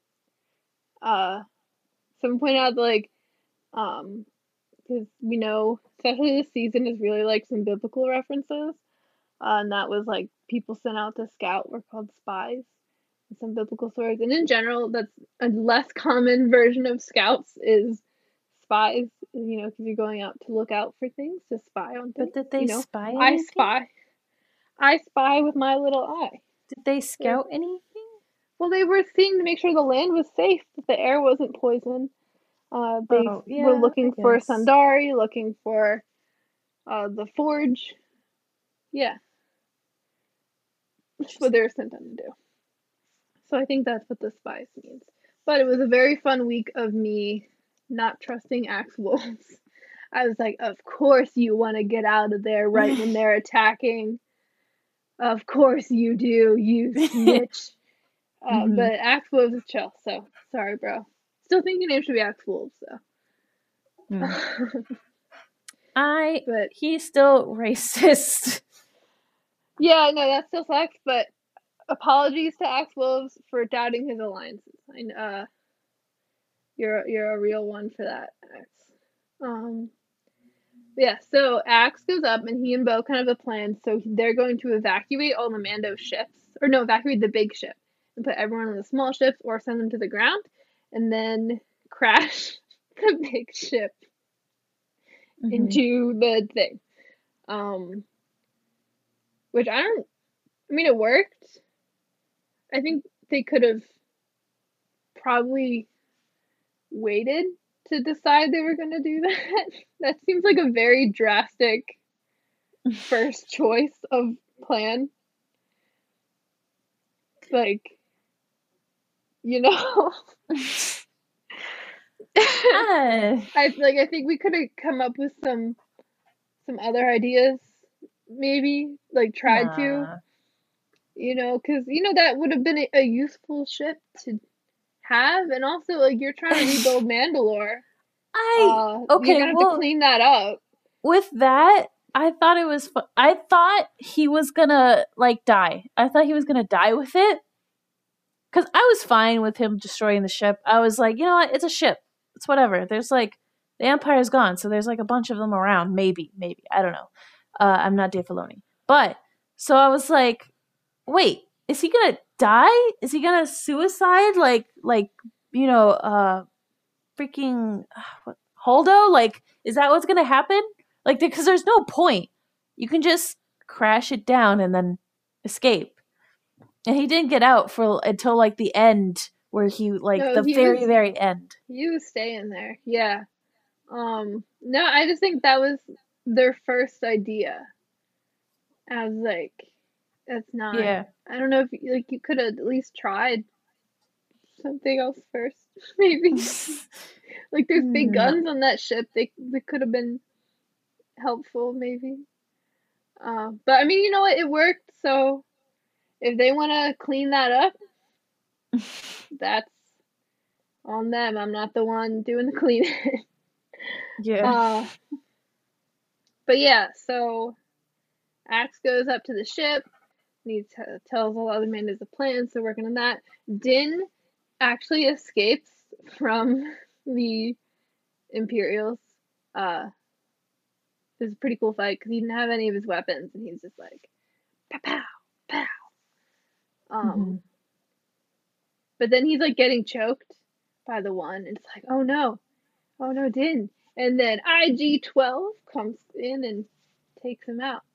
Uh, someone pointed out like, um, because we know, especially this season is really like some biblical references, uh, and that was like people sent out to scout were called spies. In some biblical stories, and in general, that's a less common version of scouts is spies, you know, because you're going out to look out for things, to spy on things. But did they you know, spy I anything? spy. I spy with my little eye. Did they scout anything? Well, they were seeing to make sure the land was safe, that the air wasn't poisoned. Uh, they Oh, yeah, were looking I for guess. Sundari, looking for uh, the forge. Yeah. That's what they were sent out to do. So I think that's what the spies means. But it was a very fun week of me not trusting Axe Wolves. I was like, of course you want to get out of there right when they're attacking. Of course you do, you snitch. uh, Mhm. But Axe Wolves is chill, so sorry, bro. Still think your name should be Axe Wolves, though. Mm. I. But He's still racist. yeah, no, that still sucks. But apologies to Axe Wolves for doubting his alliances. I, uh, you're you're a real one for that, Axe. Um. Yeah, so Axe goes up and he and Bo kind of have a plan. So they're going to evacuate all the Mando ships, or no, evacuate the big ship and put everyone on the small ships or send them to the ground and then crash the big ship Mhm. into the thing. Um, which I don't, I mean, it worked. I think they could have probably waited to decide they were going to do that. That seems like a very drastic first choice of plan. Like, you know, Ah. I like I think we could have come up with some some other ideas, maybe like tried to, Nah. you know, because you know that would have been a, a useful ship to have, and also like you're trying to rebuild Mandalore. I Uh, okay. you're gonna have Well, to clean that up. with that, I thought it was. Fu- I thought he was gonna like die. I thought he was gonna die with it. Because I was fine with him destroying the ship. I was like, you know what? It's a ship. It's whatever. There's like, the Empire's gone, so there's like a bunch of them around. Maybe, maybe. I don't know. Uh, I'm not Dave Filoni. But, so I was like, wait, is he gonna die? Is he gonna suicide? Like, like, you know, uh, freaking, uh, what, Holdo? Like, is that what's gonna happen? Like, because there's no point. You can just crash it down and then escape. And he didn't get out for until like the end, where he like No, the he very was- very end. You was staying there, yeah. Um, no, I just think that was their first idea. I was like, that's not. Yeah. I don't know if like you could have at least tried something else first, maybe. Like there's big No. guns on that ship. They they could have been helpful, maybe. Uh, but I mean, you know what? It worked. So if they want to clean that up, that's on them. I'm not the one doing the cleaning. Yeah. Uh, but yeah, so Axe goes up to the ship. And he t- tells all the other Mandos the plan, so working on that. Din actually escapes from the Imperials. Uh, it was a pretty cool fight because he didn't have any of his weapons, and he's just like, pow, pow, pow. Um, Mhm. But then he's like getting choked by the one, and it's like, oh no, oh no, Din. And then I G twelve comes in and takes him out.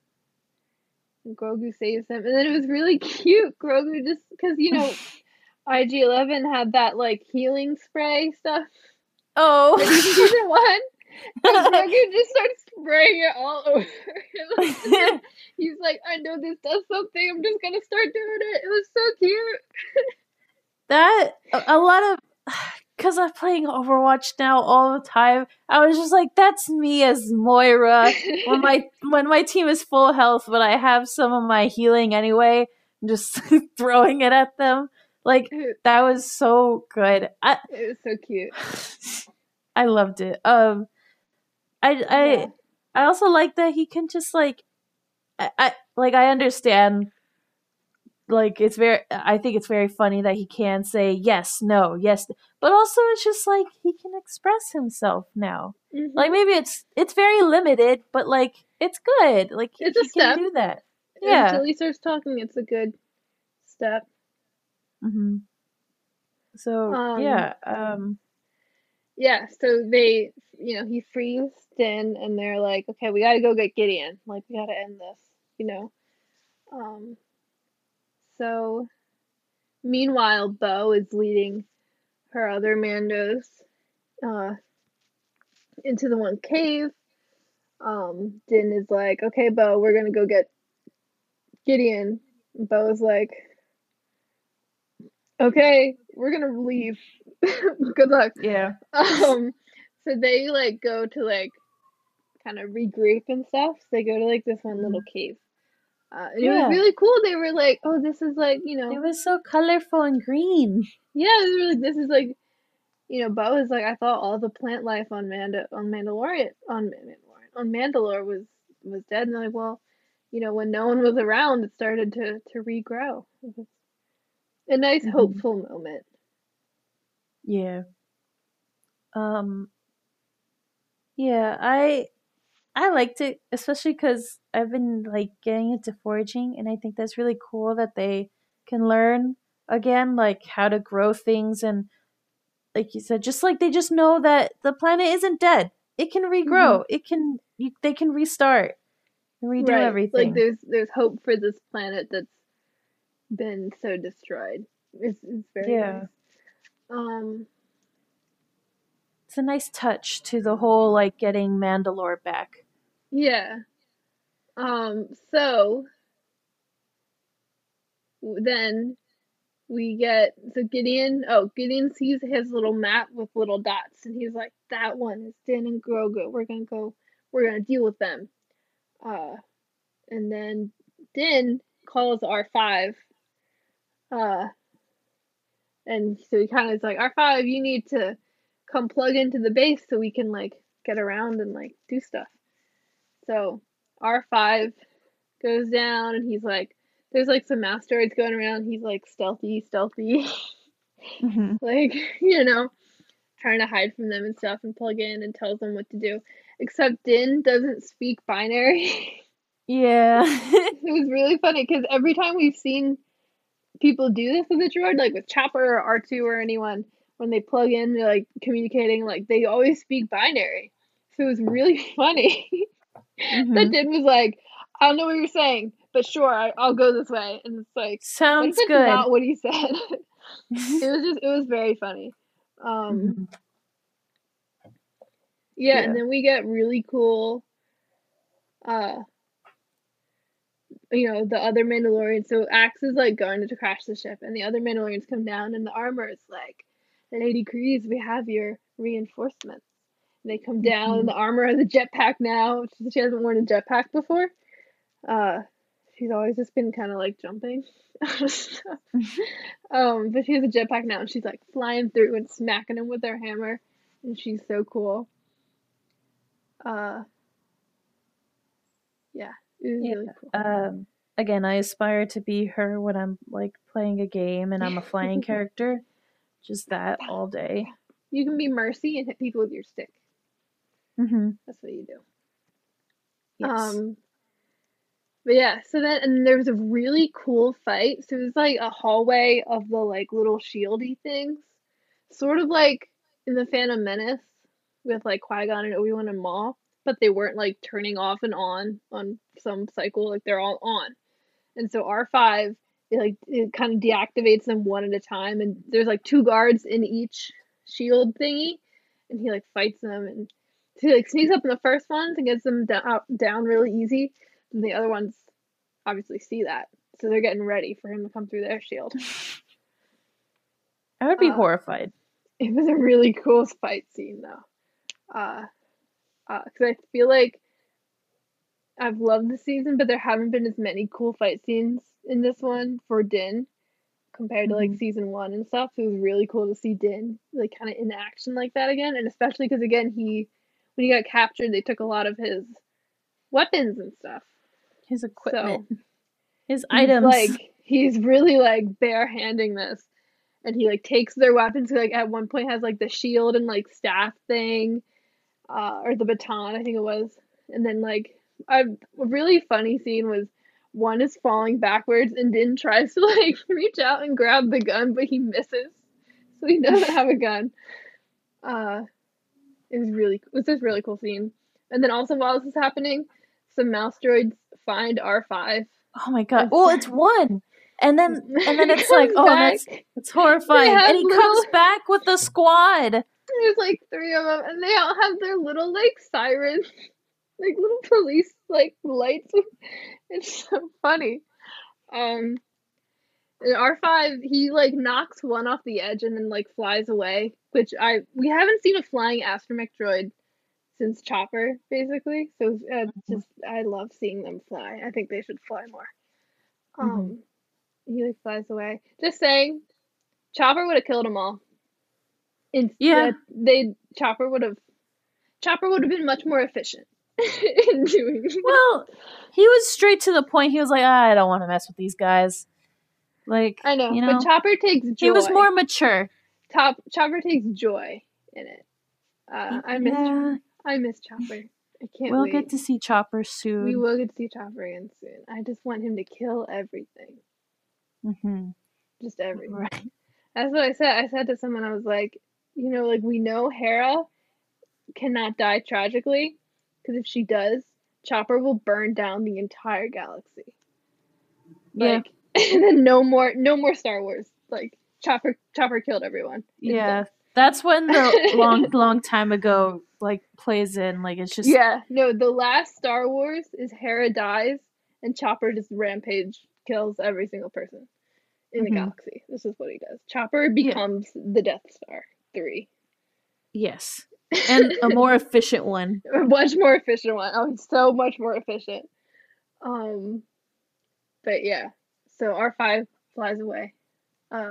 And Grogu saves him. And then it was really cute. Grogu just, because, you know, I G eleven had that like healing spray stuff. Oh. Like in season one. And Grogu just starts spraying it all over. Like, he's like, I know this does something. I'm just going to start doing it. It was so cute. That a, a lot of because I'm playing Overwatch now all the time. I was just like, that's me as Moira when my when my team is full health, but I have some of my healing anyway. I'm just throwing it at them. Like that was so good. I It was so cute. I loved it. Um, I I Yeah. I also like that he can just like I, I like I understand. Like it's very I think it's very funny that he can say yes, no, yes, but also it's just like he can express himself now. Mhm. Like maybe it's it's very limited, but like it's good. Like he, It's a he can step. do that. Yeah. Until he starts talking, it's a good step. hmm So Um, yeah, um, Yeah, so they, you know, he frees Din, and they're like, okay, we gotta go get Gideon. Like, we gotta end this, you know. Um, so meanwhile, Bo is leading her other Mandos uh, into the one cave. Um, Din is like, okay, Bo, we're gonna go get Gideon. And Bo is like, okay, we're gonna leave. Good luck. yeah, Um, so they like go to like kind of regroup and stuff. So they go to like this one little cave. Uh, and it was yeah. really cool. They were like, oh, this is like, you know, It was so colorful and green. yeah, it was really, this is like, you know, Bo is like, I thought all the plant life on Manda on Mandalorian on Mandalorian on Mandalore was was dead. And they're like, well, you know, when no one was around, it started to to regrow. It was a nice, Mhm. hopeful moment. Yeah. Um. Yeah, I I liked it, especially because I've been like getting into foraging, and I think that's really cool that they can learn again, like how to grow things, and like you said, just like they just know that the planet isn't dead; it can regrow. It can you, they can restart and redo Right. Like everything. there's there's hope for this planet that's been so destroyed. It's it's very Yeah, nice. Um. it's a nice touch to the whole like getting Mandalore back. Yeah. Um. So then we get so Gideon. Oh, Gideon sees his little map with little dots, and he's like, "That one is Din and Grogu. We're gonna go. We're gonna deal with them." Uh, and then Din calls R five. Uh, and so he kind of is like, "R five, you need to come plug into the base so we can like get around and like do stuff." So R five goes down, and he's like, "There's like some asteroids going around." He's like, "Stealthy, stealthy." Mm-hmm. Like, you know, trying to hide from them and stuff and plug in and tells them what to do. Except Din doesn't speak binary. Yeah. It was really funny because every time we've seen people do this with a droid, like with Chopper or R two or anyone, when they plug in, they're like communicating, like they always speak binary. So it was really funny hmm that Din was like, I don't know what you're saying, but sure, I, I'll go this way. And it's like, what if Sounds it's good. not what he said? It was just, it was very funny. Um, Mhm. yeah, Yeah. and then we get really cool, uh, you know, the other Mandalorians. So Axe is like going to crash the ship, and the other Mandalorians come down, and the armor is like, Lady Kryze, we have your reinforcements. And they come down, Mhm. and the armor has a jetpack now. She, she hasn't worn a jetpack before. Uh, she's always just been kind of like jumping. um, but she has a jetpack now, and she's like flying through and smacking him with her hammer, and she's so cool. Uh, yeah, it was Yeah. really cool. Um, again, I aspire to be her when I'm like playing a game and I'm a flying character. Just that all day. You can be Mercy and hit people with your stick. Mm-hmm. That's what you do. Yes. Um, but yeah, so then and there was a really cool fight. So it was like a hallway of the like little shieldy things, sort of like in the Phantom Menace with like Qui-Gon and Obi-Wan and Maul, but they weren't like turning off and on on some cycle. Like they're all on. And so R five, it like it kind of deactivates them one at a time, and there's like two guards in each shield thingy, and he like fights them, and so he like sneaks up in the first ones and gets them down down really easy, and the other ones obviously see that, so they're getting ready for him to come through their shield. I would be Uh, horrified. it was a really cool fight scene though. Uh, uh, because I feel like I've loved the season, but there haven't been as many cool fight scenes in this one for Din compared to like Mhm. season one and stuff. So it was really cool to see Din like kind of in action like that again, and especially because again he when he got captured, they took a lot of his weapons and stuff. His equipment, So his he's items. like he's really like barehanding this, and he like takes their weapons. Like at one point has like the shield and like staff thing, uh, or the baton I think it was, and then like a really funny scene was one is falling backwards and Din tries to like reach out and grab the gun, but he misses, so he doesn't have a gun. Uh, it was really it was this really cool scene. And then also while this is happening, some mouse droids find R five. Oh my god! and Well, start- it's one, and then and then He it's like, comes oh, back. that's it's horrifying. have And he little- comes back with the squad. There's like three of them, and they all have their little like sirens, like little police like lights. It's so funny. Um, and R five he like knocks one off the edge and then like flies away, which I we haven't seen a flying astromech droid since Chopper basically. So uh, just I love seeing them fly. I think they should fly more. Um, he like flies away. Just saying, Chopper would have killed them all. Instead, Yeah. they Chopper would have Chopper would have been much more efficient in doing. Well, he was straight to the point. He was like, ah, I don't want to mess with these guys. Like, I know, you know, but Chopper takes joy. he was more mature. Top Chopper takes joy in it. Uh, I miss Yeah, I miss Chopper. I can't we'll wait. get to see Chopper soon. We will get to see Chopper again soon. I just want him to kill everything, hmm just everything. Right. That's what I said. I said to someone, I was like, you know, like we know Hera cannot die tragically, because if she does, Chopper will burn down the entire galaxy. Yeah. Like, and then no more, no more Star Wars. Like Chopper, Chopper killed everyone. It's Yeah. done. That's when the long, long time ago like plays in. Like it's just Yeah. No, the last Star Wars is Hera dies and Chopper just rampage kills every single person in the Mhm. galaxy. This is what he does. Chopper becomes the Death Star three. yes, and a more efficient one. A much more efficient one. Oh, it's so much more efficient. Um, but yeah, so R five flies away. Uh,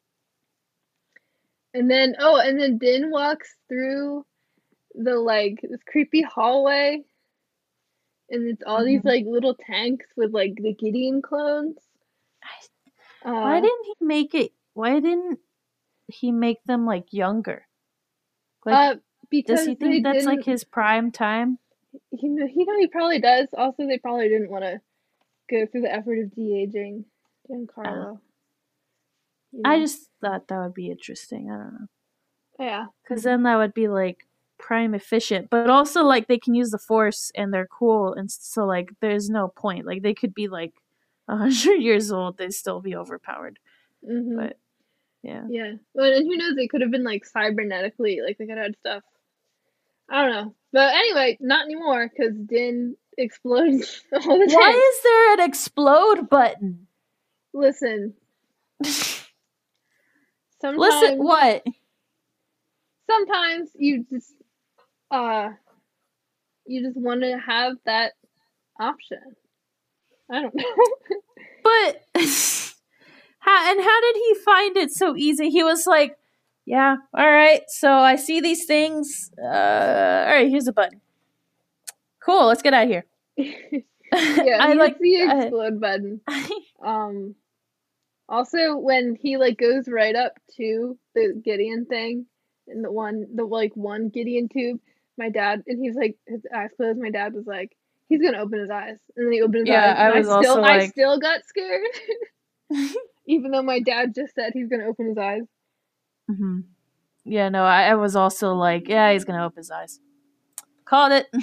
and then oh, and then Din walks through the like this creepy hallway, and it's all these Mhm. like little tanks with like the Gideon clones. Uh, Why didn't he make it? Why didn't he make them like younger? Like, uh, because does he they think that's like didn't- his prime time? You know, you know, he probably does. Also, they probably didn't want to go through the effort of de-aging Giancarlo. You I know? just thought that would be interesting. I don't know. yeah. Because then that would be like prime efficient, but also like they can use the force and they're cool, and so like there's no point. Like they could be like a hundred years old, they'd still be overpowered. Mm-hmm. But yeah, Yeah. Well, and who knows? They could have been like cybernetically, like they could have had stuff. I don't know. But anyway, not anymore because Din explodes all the time. why is there an explode button? Listen. Sometimes, Listen, what? sometimes you just, uh, you just want to have that option. I don't know. But how and how did he find it so easy? He was like, yeah, all right. So I see these things. Uh, all right, here's a button. Cool, let's get out of here. Yeah, I he like. hits the I- explode button. Um, also when he like goes right up to the Gideon thing, and the one, the like one Gideon tube, my dad, and he's like his eyes closed. My dad was like, he's gonna open his eyes, and then he opened his Yeah, eyes. I and was still, also I like- still got scared, even though my dad just said he's gonna open his eyes. Mhm. Yeah, no, I, I was also like, yeah, he's gonna open his eyes. Called it.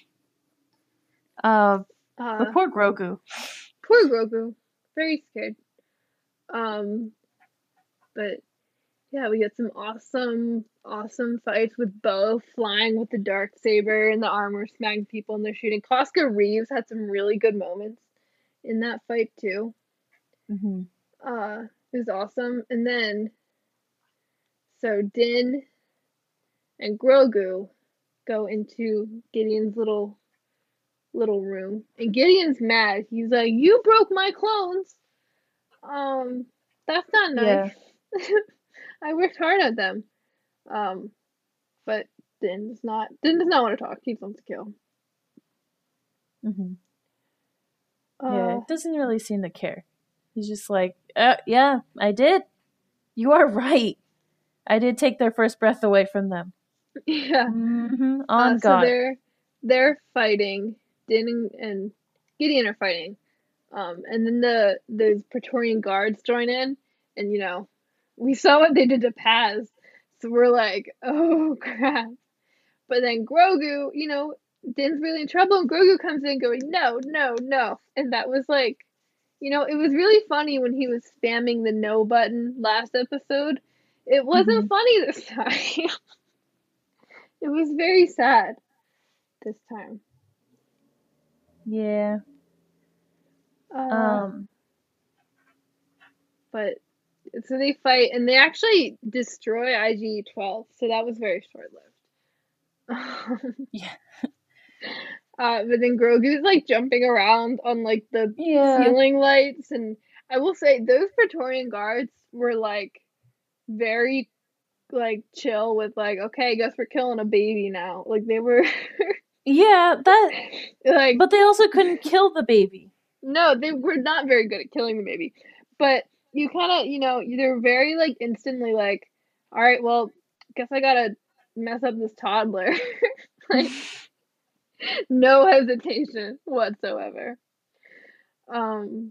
Uh, Uh, but poor Grogu. Poor Grogu, very scared. Um, but yeah, we get some awesome, awesome fights with Bo flying with the dark saber and the armor smacking people and they're shooting. Koska Reeves had some really good moments in that fight too. hmm Uh, it was awesome. And then so Din and Grogu go into Gideon's little little room, and Gideon's mad. He's like, "You broke my clones. Um, that's not Yeah. nice. I worked hard at them." Um, but Din does not. Din does not want to talk. He wants to kill. hmm Uh, Yeah, it doesn't really seem to care. He's just like, uh, yeah, I did. You are right. I did take their first breath away from them. yeah. hmm Uh, On so God. they're they're fighting. Din and, and Gideon are fighting. Um, and then the those Praetorian guards join in, and you know, we saw what they did to Paz, so we're like, oh crap. But then Grogu, you know, Din's really in trouble, and Grogu comes in going, no, no, no, and that was like, you know, it was really funny when he was spamming the no button last episode. It wasn't Mhm. funny this time. It was very sad this time. Yeah. Uh, Um. but so they fight, and they actually destroy I G twelve, so that was very short lived. Yeah. Uh, but then Grogu's like jumping around on like the Yeah. ceiling lights, and I will say those Praetorian guards were like very like chill with like, okay, I guess we're killing a baby now. Like they were Yeah. That. like, But they also couldn't kill the baby. no, they were not very good at killing the baby. But you kind of, you know, they're very like instantly like, all right, well, guess I gotta mess up this toddler. Like, no hesitation whatsoever. Um,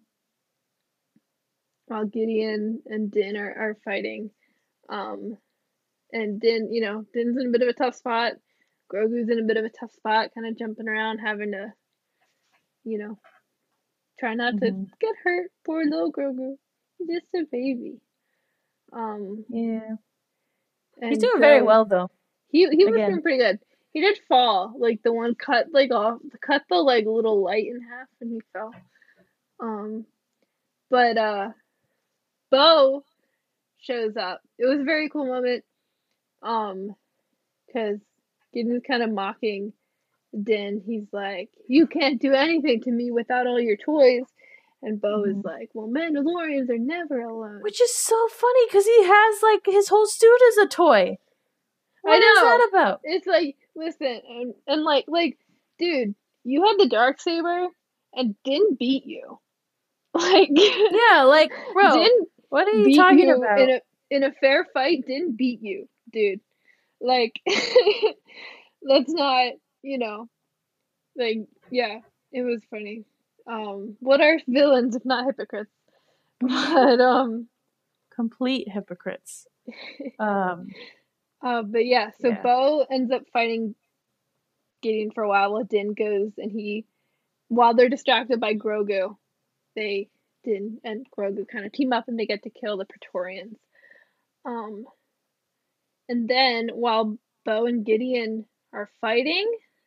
while Gideon and Din are, are fighting. Um, and Din, you know, Din's in a bit of a tough spot. Grogu's in a bit of a tough spot, kind of jumping around, having to, you know, try not to Mhm. get hurt. Poor little Grogu. He's just a baby. Um, Yeah. and He's doing so very well though. he he was Again. doing pretty good. He did fall, like the one cut like off, cut the like little light in half, and he fell. Um, but uh, Bo shows up. It was a very cool moment. Um, because Gideon's kind of mocking Din. He's like, "You can't do anything to me without all your toys." And Bo is Mhm. like, "Well, Mandalorians are never alone." Which is so funny because he has like his whole suit is a toy. What I is know. that about? It's like, listen, and, and like, like, dude, you had the dark saber and Din beat you. Like, Yeah, like, bro, Din what are you beat talking you about? in a in a fair fight. Din beat you, dude. Like, that's not, you know, like, yeah, it was funny. Um, what are villains if not hypocrites? But um, Complete hypocrites. Um, uh, but yeah, so yeah. Bo ends up fighting Gideon for a while while Din goes, and he, while they're distracted by Grogu, they Din and Grogu kind of team up and they get to kill the Praetorians. Um, and then while Bo and Gideon are fighting,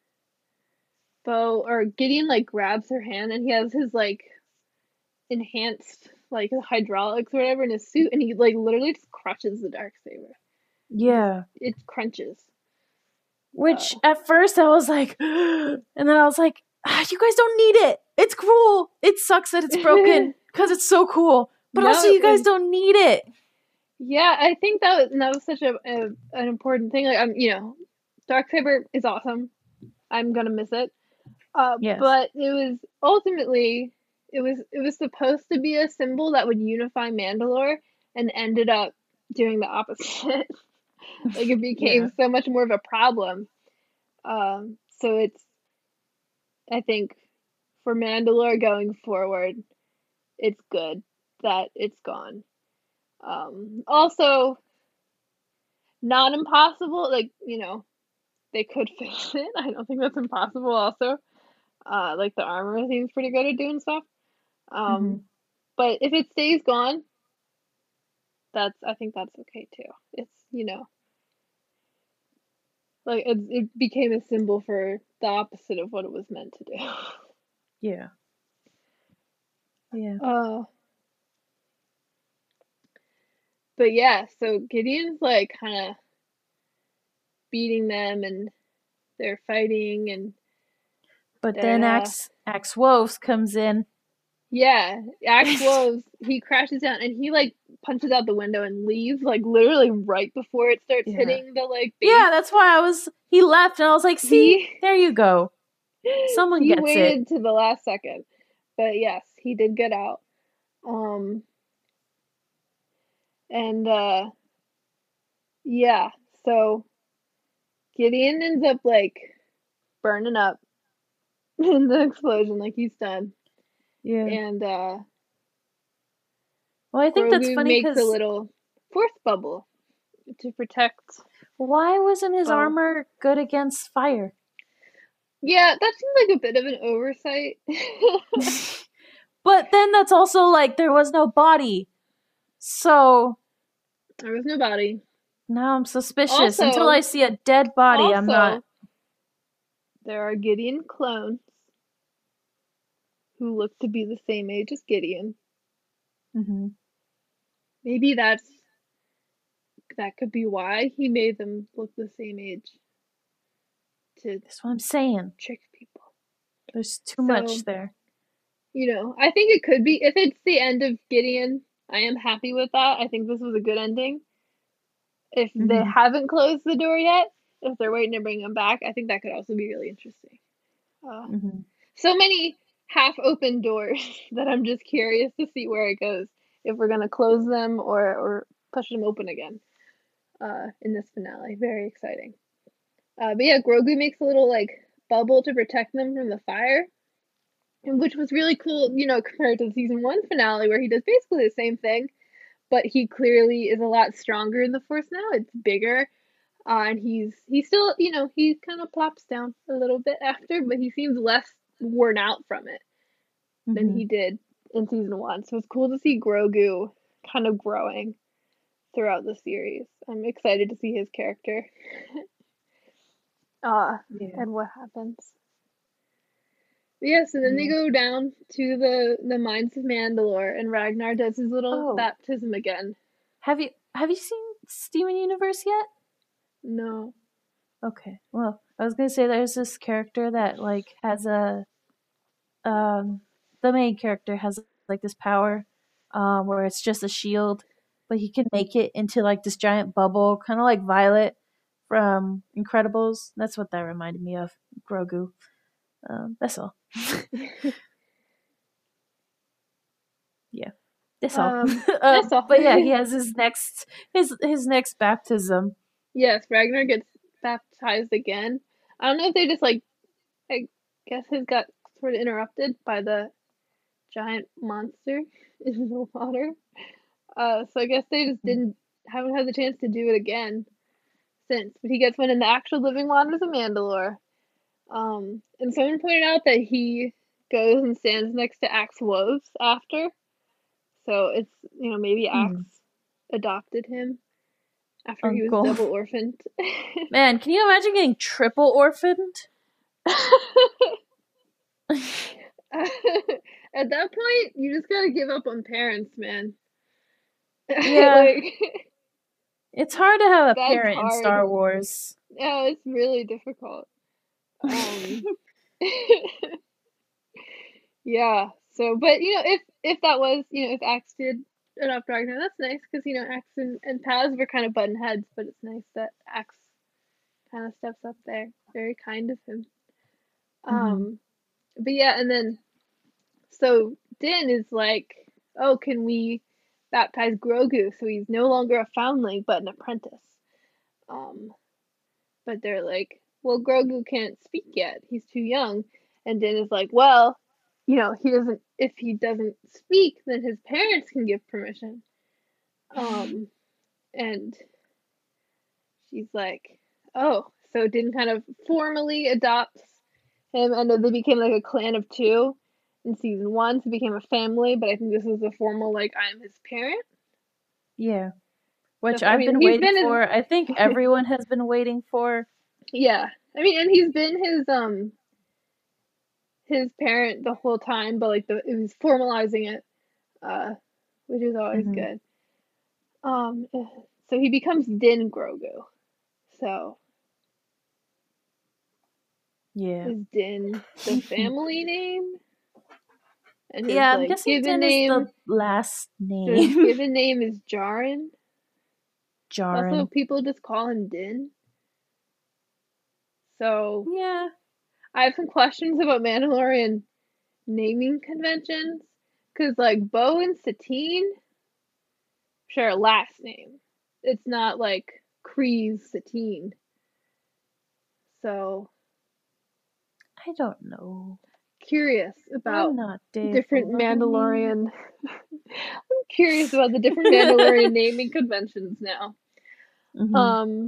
Bo or Gideon like grabs her hand, and he has his like enhanced like hydraulics or whatever in his suit, and he like literally just crushes the dark saber. Yeah. It crunches. Which Uh, at first I was like, and then I was like, ah, you guys don't need it. It's cool. It sucks that it's broken because it's so cool. But No, also, it you guys was- don't need it. Yeah, I think that was, that was such a, a an important thing. Like, I'm, you know, Darksaber is awesome. I'm gonna miss it. Uh, Yes. but it was ultimately it was it was supposed to be a symbol that would unify Mandalore, and ended up doing the opposite. Like it became Yeah. so much more of a problem. Um, so it's I think for Mandalore going forward, it's good that it's gone. Um, also, not impossible. Like, you know, they could fix it. I don't think that's impossible. Also, uh, like the armor seems pretty good at doing stuff. Um, Mhm. but if it stays gone, that's I think that's okay too. It's you know, like it, it became a symbol for the opposite of what it was meant to do. Yeah. Yeah. Uh, but yeah, so Gideon's like kind of beating them, and they're fighting, and But da then da. Axe Axe Wolves comes in. Yeah, Axe Wolves, he crashes down and he like punches out the window and leaves like literally right before it starts Yeah. hitting the like base. Yeah, that's why I was. He left, and I was like, "See, He there you go. Someone he gets waited it." to the last second. But yes, he did get out. Um and uh yeah, so Gideon ends up like burning up in the explosion, like he's done. Yeah. And uh Well, I think that's Grogu funny makes a because little force bubble to protect. why wasn't his Bo. armor good against fire? Yeah, that seems like a bit of an oversight. But then that's also like there was no body, so There was no body. now I'm suspicious. Also- Until I see a dead body, I'm not. Also, there are Gideon clones who look to be the same age as Gideon. Mhm. Maybe that's that could be why he made them look the same age to That's what I'm saying. trick people. There's too So- much there. You know, I think it could be if it's the end of Gideon. I am happy with that. I think this was a good ending. If they Mhm. haven't closed the door yet, if they're waiting to bring him back, I think that could also be really interesting. Uh, Mhm. so many half-open doors that I'm just curious to see where it goes. If we're gonna close them or or push them open again uh, in this finale. Very exciting. Uh, but yeah, Grogu makes a little like bubble to protect them from the fire, and which was really cool. You know, compared to the season one finale where he does basically the same thing, but he clearly is a lot stronger in the Force now. It's bigger. Uh, and he's he still, you know, he kind of plops down a little bit after, but he seems less worn out from it than Mhm. he did in season one. So it's cool to see Grogu kind of growing throughout the series. I'm excited to see his character. uh Yeah. and what happens. But yeah, so then they Yeah. go down to the the mines of Mandalore, and Ragnar does his little Oh. baptism again. Have you have you seen Steven Universe yet? No. Okay. Well, I was gonna say there's this character that like has a um the main character has like this power um where it's just a shield, but he can make it into like this giant bubble, kind of like Violet from Incredibles. That's what that reminded me of. Grogu. Um, that's all. Yeah. That's all. Um, Uh, that's all. But yeah, he has his next his his next baptism. Yes, Ragnar gets baptized again. I don't know if they just like, I guess his got sort of interrupted by the giant monster in the water. Uh, so I guess they just didn't haven't had the chance to do it again since. But he gets one in the actual living waters of Mandalore. Um, and someone pointed out that he goes and stands next to Axe Wolves after. So it's, you know, maybe Axe Hmm. adopted him after he was Uncle. double orphaned. Man, can you imagine getting triple orphaned? At that point, you just gotta give up on parents, man. Yeah. Like, It's hard to have a That's parent in hard. Star Wars. yeah, it's really difficult. Um, yeah. So, but you know, if if that was, you know, if Axe did adopt Ragnar, that's nice because you know Axe and, and Paz were kind of button heads, but it's nice that Axe kind of steps up there. Very kind of him. Um, but yeah, and then so Din is like, oh, can we baptize Grogu so he's no longer a foundling but an apprentice? Um, but they're like, well, Grogu can't speak yet. He's too young. And Din is like, well, you know, he doesn't. If he doesn't speak, then his parents can give permission. Um, and she's like, oh, so Din kind of formally adopts him, and then they became like a clan of two in season one. So it became a family, but I think this is a formal like I'm his parent. Yeah. Which So, I I've mean, been he's waiting been his- for. I think everyone has been waiting for. Yeah, I mean, and he's been his um his parent the whole time, but like the it was formalizing it, uh, which is always Mhm. good. Um, so he becomes Din Grogu. So Yeah. is Din the family name? And his Yeah, I'm like guessing given Din is name. the last So his name. given name is Jaren. Also, Jaren. people just call him Din. So Yeah. I have some questions about Mandalorian naming conventions, because like Bo and Satine share a last name. It's not like Kryze Satine. So I don't know. curious about I'm not Dave different Filoni. Mandalorian. I'm curious about the different Mandalorian naming conventions now. Mhm. Um.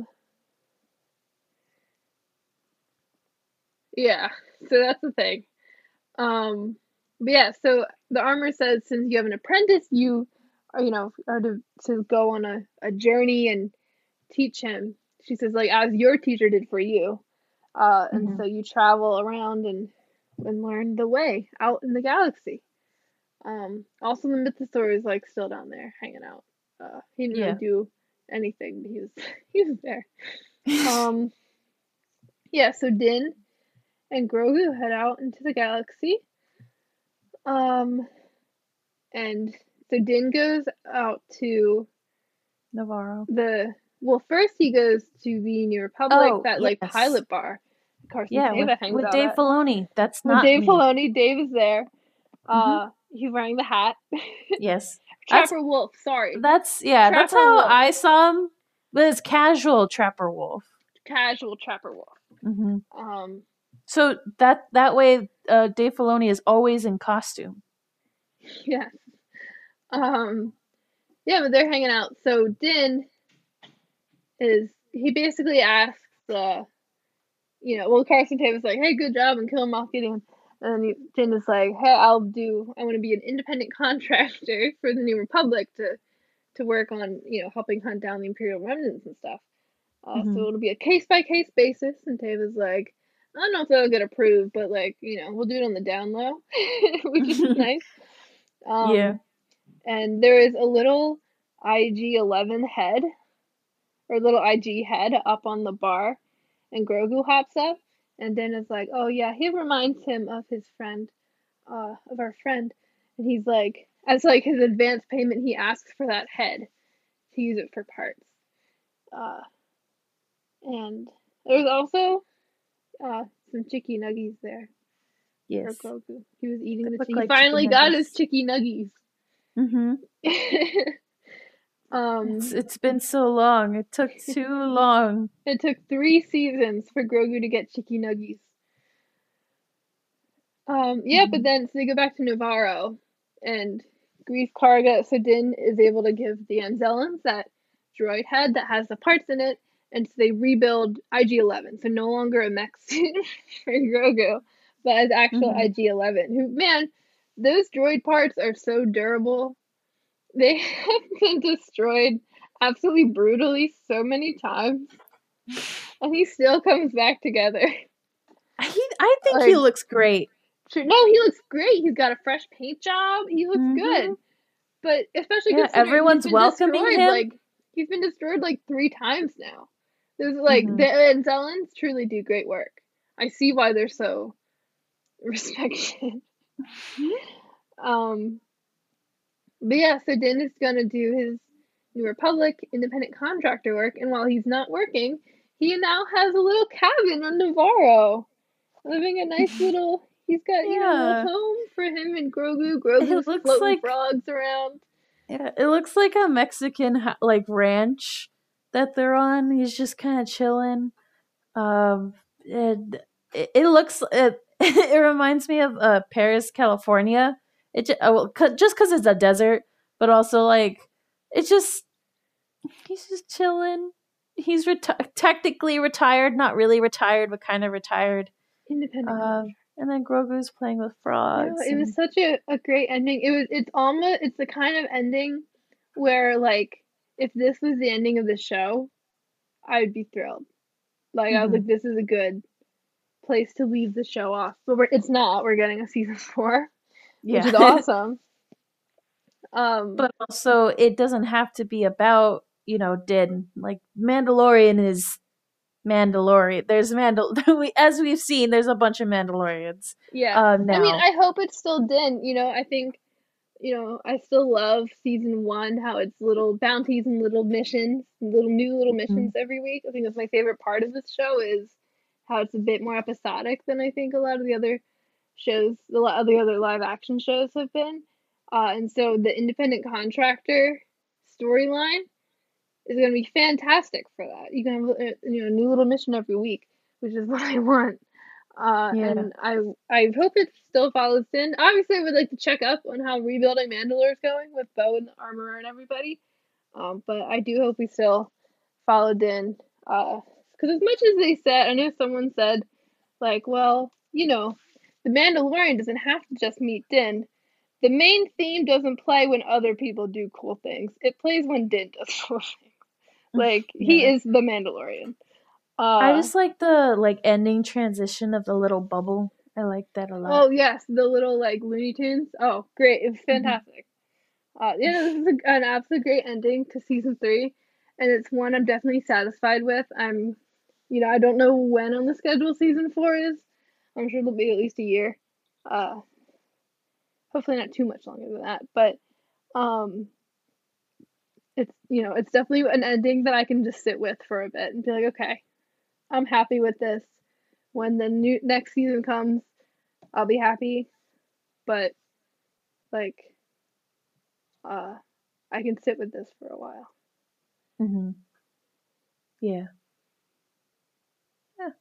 Yeah. So that's the thing. Um. But yeah. So the armor says since you have an apprentice, you are you know are to to go on a a journey and teach him. She says like as your teacher did for you. Uh. And Mhm. so you travel around and and learn the way out in the galaxy. Um, also the Mythosaur is like still down there hanging out. Uh, he didn't really Yeah. do anything, but he was he was there. Um, yeah. So Din and Grogu head out into the galaxy. Um, and so Din goes out to Navarro. the well. First he goes to the New Republic, Oh, that like yes. pilot bar. Carson Yeah, with, Teva hangs with out Dave at. Filoni. That's With not Dave me. Filoni, Dave is there. Mhm. Uh, he's wearing the hat. Yes. That's Trapper Wolf. Sorry, that's yeah, that's Trapper how Wolf. I saw him. But it's casual Trapper Wolf. Casual Trapper Wolf. hmm Um, So that that way, uh, Dave Filoni is always in costume. yes. Um, yeah, but they're hanging out. So Din is he basically asks, uh, you know, well Carson Tatum's like, "Hey, good job," and killing Moff Gideon. And then he, Din is like, "Hey, I'll do. I want to be an independent contractor for the New Republic to to work on, you know, helping hunt down the Imperial remnants and stuff. Uh, Mhm. so it'll be a case by case basis." And Tatum's like, "I don't know if that'll get approved, but like, you know, we'll do it on the down low," which is nice. Um, Yeah. and there is a little I G eleven head, or little I G head up on the bar, and Grogu hops up, and Din is like, "Oh yeah, he reminds him of his friend, uh, of our friend," and he's like, as like his advance payment, he asks for that head to use it for parts. Uh, and there's also uh some chicky nuggies there for Yes. Grogu. He was eating That the. look He like finally chicken got nuggets. his chicky nuggies. Mm-hmm. um. It's it's been so long. It took too long. It took three seasons for Grogu to get chicky nuggies. Um, yeah, but Mhm. then so they go back to Navarro, and Greef Karga. So Din is able to give the Anzellans that droid head that has the parts in it, and so they rebuild I G eleven. So no longer a mech suit for Grogu, but as actual Mhm. I G eleven. Who man, those droid parts are so durable. They have been destroyed absolutely brutally so many times, and he still comes back together. He, I think he Like, looks great. sure, no, he looks great. He's got a fresh paint job. He looks Mm-hmm. good. But especially Yeah, considering he's everyone's been welcoming destroyed him. like he's been destroyed like three times now. There's like Mhm. the Anzellans truly do great work. I see why they're so respected. um, but yeah, so Din is gonna do his New Republic independent contractor work, and while he's not working, he now has a little cabin on Navarro, living a nice little. He's got you know a little Yeah. home for him and Grogu. Grogu's It looks floating like frogs around. yeah, it looks like a Mexican ha- like ranch that they're on. He's just kind of chilling. Um, and it, it looks it, it reminds me of uh Paris, California. It just, well, c- just because it's a desert, but also like it's just he's just chilling. He's reti- technically retired, not really retired, but kind of retired. Independent. Um, and then Grogu's playing with No, frogs. it was And, such a, a great ending. It was it's almost it's the kind of ending where like if this was the ending of the show, I would be thrilled. Like I was Mhm. like, this is a good place to leave the show off. But we're, it's not. We're getting a season four, which Yeah. is awesome. Um, But also, it doesn't have to be about, you know, Din. Like, Mandalorian is Mandalorian. There's Mandal. we, as we've seen, there's a bunch of Mandalorians. yeah. Um, now. I mean, I hope it's still Din. You know, I think, you know, I still love season one, how it's little bounties and little missions, little new little missions every week. I think that's my favorite part of this show is how it's a bit more episodic than I think a lot of the other shows, a lot of the other live action shows have been. Uh, and so the independent contractor storyline is going to be fantastic for that. You can have a, you know a new little mission every week, which is what I want. Uh, Yeah. and I I hope it still follows in. Obviously, I would like to check up on how rebuilding Mandalore is going with Bo and the armorer and everybody. Um, but I do hope we still follow Din. Uh, because as much as they said, I know someone said, like, well, you know, the Mandalorian doesn't have to just meet Din. The main theme doesn't play when other people do cool things. It plays when Din does cool things. Like, he Yeah. is the Mandalorian. Uh, I just like the like ending transition of the little bubble. I like that a lot. oh, yes, the little, like, Looney Tunes. Oh, great. It was fantastic. Uh, yeah, this is a, an absolute great ending to season three. And it's one I'm definitely satisfied with. I'm, you know, I don't know when on the schedule season four is. I'm sure it'll be at least a year. Uh, hopefully not too much longer than that. But, um... it's you know it's definitely an ending that I can just sit with for a bit and be like, okay, I'm happy with this. When the new next season comes, I'll be happy, but like, uh, I can sit with this for a while. Mm-hmm. Yeah. Yeah.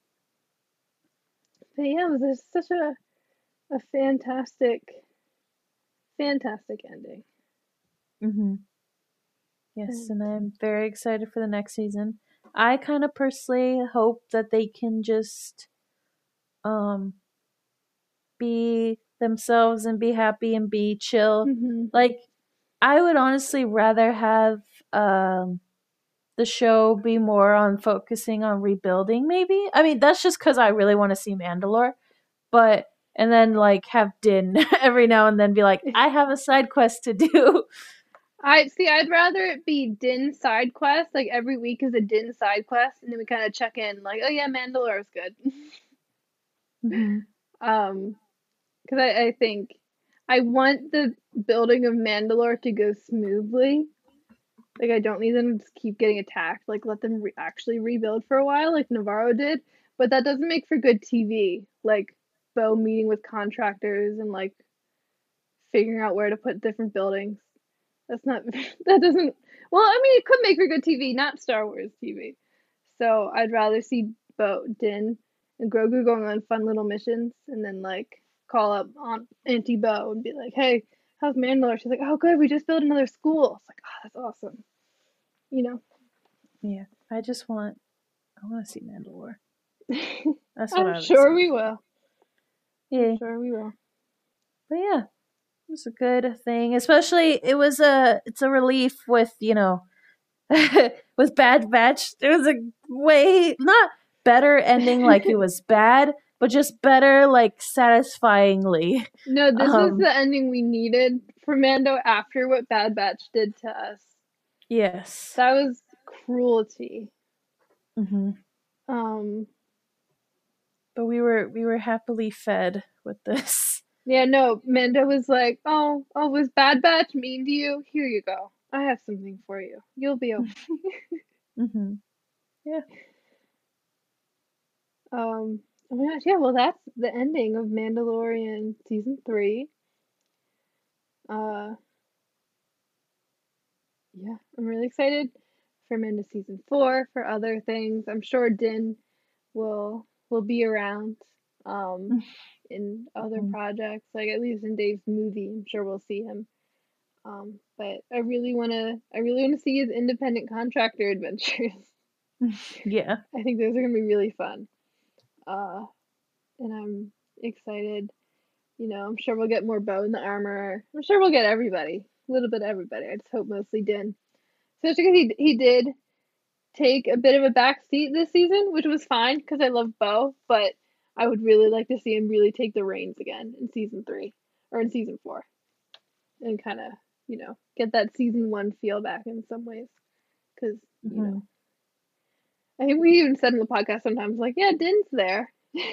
But yeah, it was such a a fantastic, fantastic ending. Mm-hmm. Yes, and I'm very excited for the next season. I kind of personally hope that they can just um be themselves and be happy and be chill. Mm-hmm. Like, I would honestly rather have um the show be more on focusing on rebuilding, maybe. I mean, that's just because I really want to see Mandalore, but and then like have Din every now and then be like, I have a side quest to do. I see. I'd rather it be Din side quest. Like every week is a Din side quest, and then we kind of check in. Like, oh yeah, Mandalore is good. Mm-hmm. um, because I, I think I want the building of Mandalore to go smoothly. Like, I don't need them to just keep getting attacked. Like, let them re- actually rebuild for a while, like Navarro did. But that doesn't make for good T V. Like, Bo meeting with contractors and like figuring out where to put different buildings. That's not. That doesn't. Well, I mean, it could make for good T V, not Star Wars T V. So I'd rather see Bo, Din, and Grogu going on fun little missions, and then like call up Aunt Auntie Bo and be like, "Hey, how's Mandalore?" She's like, "Oh, good. We just built another school." It's like, "Oh, that's awesome." You know. Yeah, I just want, I want to see Mandalore. That's what I'm I'm sure excited we for. will. Yeah, I'm sure we will. but yeah, it was a good thing. Especially, it was a, it's a relief with, you know, with Bad Batch. It was a way not better ending like it was bad, but just better like satisfyingly. No, this was Um, the ending we needed for Mando after what Bad Batch did to us. yes. That was cruelty. hmm Um. But we were we were happily fed with this. Yeah, no, Mando was like, "Oh, oh, was Bad Batch mean to you? Here you go. I have something for you. You'll be okay." hmm Yeah. um. Oh my gosh, yeah. Well, that's the ending of Mandalorian season three. Uh. Yeah, I'm really excited for Mando season four, for other things. I'm sure Din will will be around. Um. In other Mhm. projects, like at least in Dave's movie, I'm sure we'll see him. Um, but I really wanna, I really wanna see his independent contractor adventures. Yeah. I think those are gonna be really fun. Uh, and I'm excited. You know, I'm sure we'll get more Bo in the armor. I'm sure we'll get everybody, a little bit of everybody. I just hope mostly Din, especially because he he did take a bit of a back seat this season, which was fine because I love Bo. But I would really like to see him really take the reins again in season three or in season four, and kind of you know, get that season one feel back in some ways. Because, you Mhm. know, I think we even said in the podcast sometimes, like, yeah, Din's there.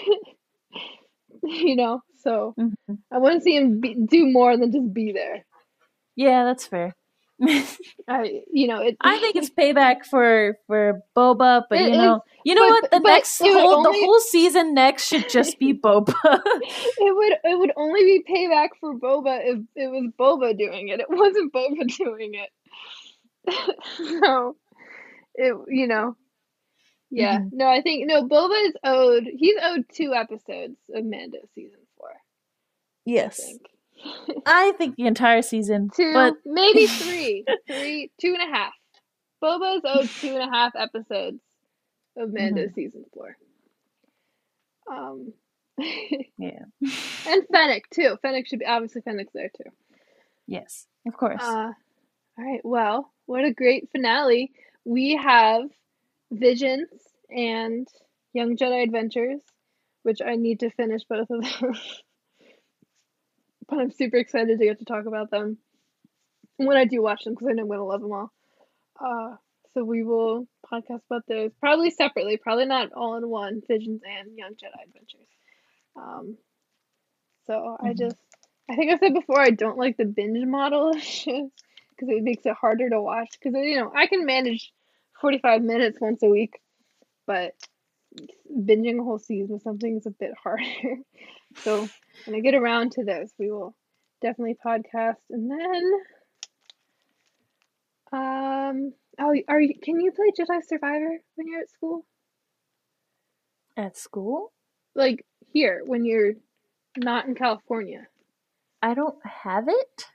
You know, so Mhm. I want to see him be, do more than just be there. Yeah, that's fair. I, you know, it. I think it's payback for for Boba, but It you is, know, you know but what? The but next it would whole the only whole season next should just be Boba. it would it would only be payback for Boba if it was Boba doing it. It wasn't Boba doing it. So it, you know, yeah. Mhm. No, I think no, Boba is owed he's owed two episodes of Mando season four, I Yes, think. I think the entire season, but Two, maybe three. Three, two and a half. Boba is owed two and a half episodes of Mando Mhm. season four. Um yeah, and Fennec too. Fennec should be obviously Fennec's there too. yes, of course. Uh all right, well, what a great finale. We have Visions and Young Jedi Adventures, which I need to finish both of them. But I'm super excited to get to talk about them when I do watch them because I know I'm going to love them all. Uh, so we will podcast about those probably separately, probably not all in one. Visions and Young Jedi Adventures. Um, so I Mhm. just, I think I said before, I don't like the binge model of shows because it makes it harder to watch. Because you know I can manage forty-five minutes once a week, but binging a whole season of something is a bit harder. So when I get around to those, we will definitely podcast. And then, um, oh, are you? Can you play Jedi Survivor when you're at school? At school, Like here, when you're not in California? I don't have it,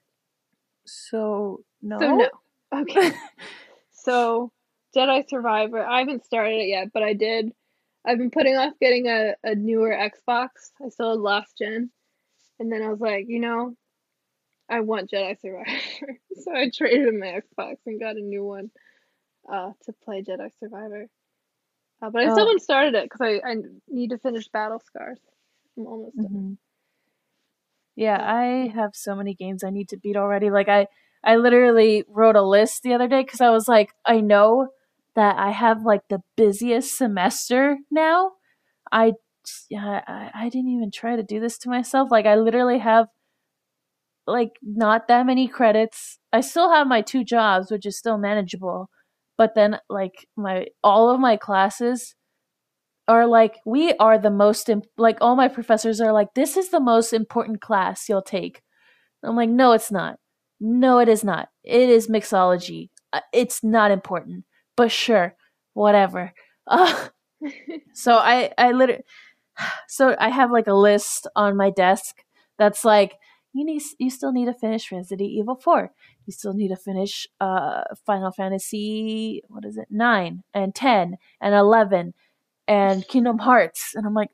so So no. no. Okay. So Jedi Survivor, I haven't started it yet, but I did. I've been putting off getting a, a newer Xbox. I still had last gen. And then I was like, you know, I want Jedi Survivor. So I traded in my Xbox and got a new one uh, to play Jedi Survivor. Uh, but I still Oh, haven't started it because I, I need to finish Battle Scars. I'm almost done. mhm. Yeah, But I have so many games I need to beat already. Like I, I literally wrote a list the other day because I was like, I know that I have like the busiest semester now. I, yeah, I, I didn't even try to do this to myself. Like I literally have like not that many credits. I still have my two jobs, which is still manageable. But then like my all of my classes are like we are the most imp- like all my professors are like this is the most important class you'll take. I'm like no it's not. No it is not. It is mixology. Uh, It's not important. But sure, whatever. Uh, so I I literally so I have like a list on my desk that's like you need you still need to finish Resident Evil four. You still need to finish uh Final Fantasy what is it? nine and ten and eleven and Kingdom Hearts and I'm like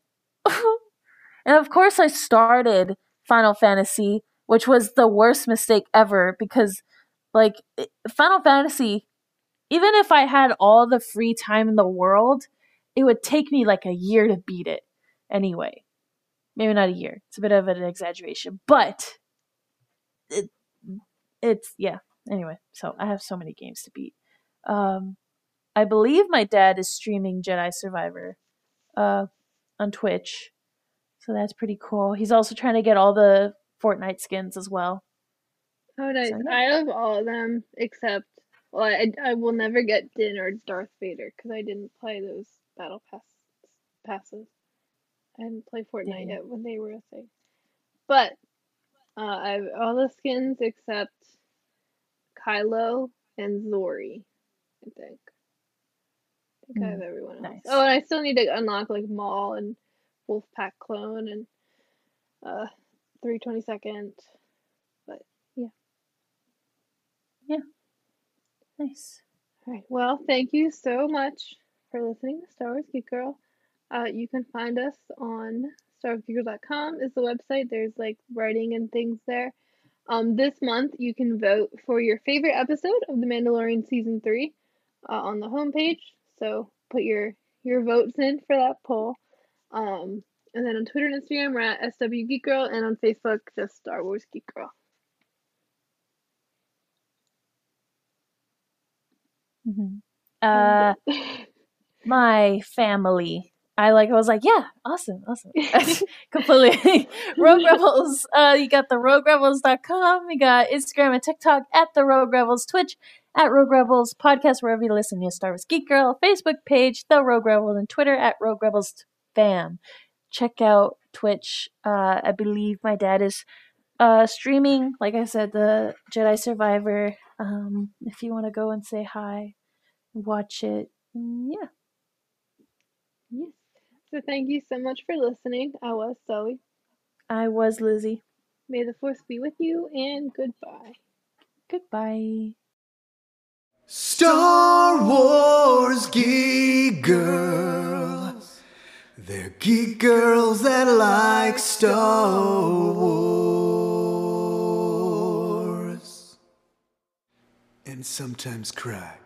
and of course I started Final Fantasy, which was the worst mistake ever because like it- Final Fantasy even if I had all the free time in the world, it would take me like a year to beat it anyway. Maybe not a year. It's a bit of an exaggeration, but it, it's yeah. Anyway, so I have so many games to beat. Um, I believe my dad is streaming Jedi Survivor uh, on Twitch, so that's pretty cool. He's also trying to get all the Fortnite skins as well. oh, nice. So yeah. I have all of them except, well, I, I will never get Din or Darth Vader because I didn't play those Battle Pass passes. I didn't play Fortnite Dang. yet when they were a thing. But uh, I have all the skins except Kylo and Zori, I think. I think I have Mm, everyone else. nice. Oh, and I still need to unlock like Maul and Wolfpack Clone and uh three twenty-second. But yeah. Yeah. Nice. All right. Well, thank you so much for listening to Star Wars Geek Girl. Uh, you can find us on star wars geek girl dot com is the website. There's like writing and things there. Um, this month you can vote for your favorite episode of The Mandalorian season three uh, on the homepage. So put your your votes in for that poll. Um, and then on Twitter and Instagram we're at S W Geek Girl, and on Facebook just Star Wars Geek Girl. Mhm. Uh, And- my family. I like. I was like, yeah, awesome, awesome. Completely. Rogue Rebels. Uh, you got the rogue rebels dot com. You got Instagram and TikTok at the Rogue Rebels. Twitch at Rogue Rebels. Podcast wherever you listen to Star Wars Geek Girl. Facebook page the Rogue Rebels and Twitter at Rogue Rebels Fam. Check out Twitch. Uh, I believe my dad is uh streaming. Like I said, the Jedi Survivor. Um, if you want to go and say hi, watch it. Mm, Yeah. yes. So thank you so much for listening. I was Zoe. I was Lizzie. May the force be with you, and goodbye. Goodbye. Star Wars geek girls. They're geek girls that like Star Wars. And sometimes cry.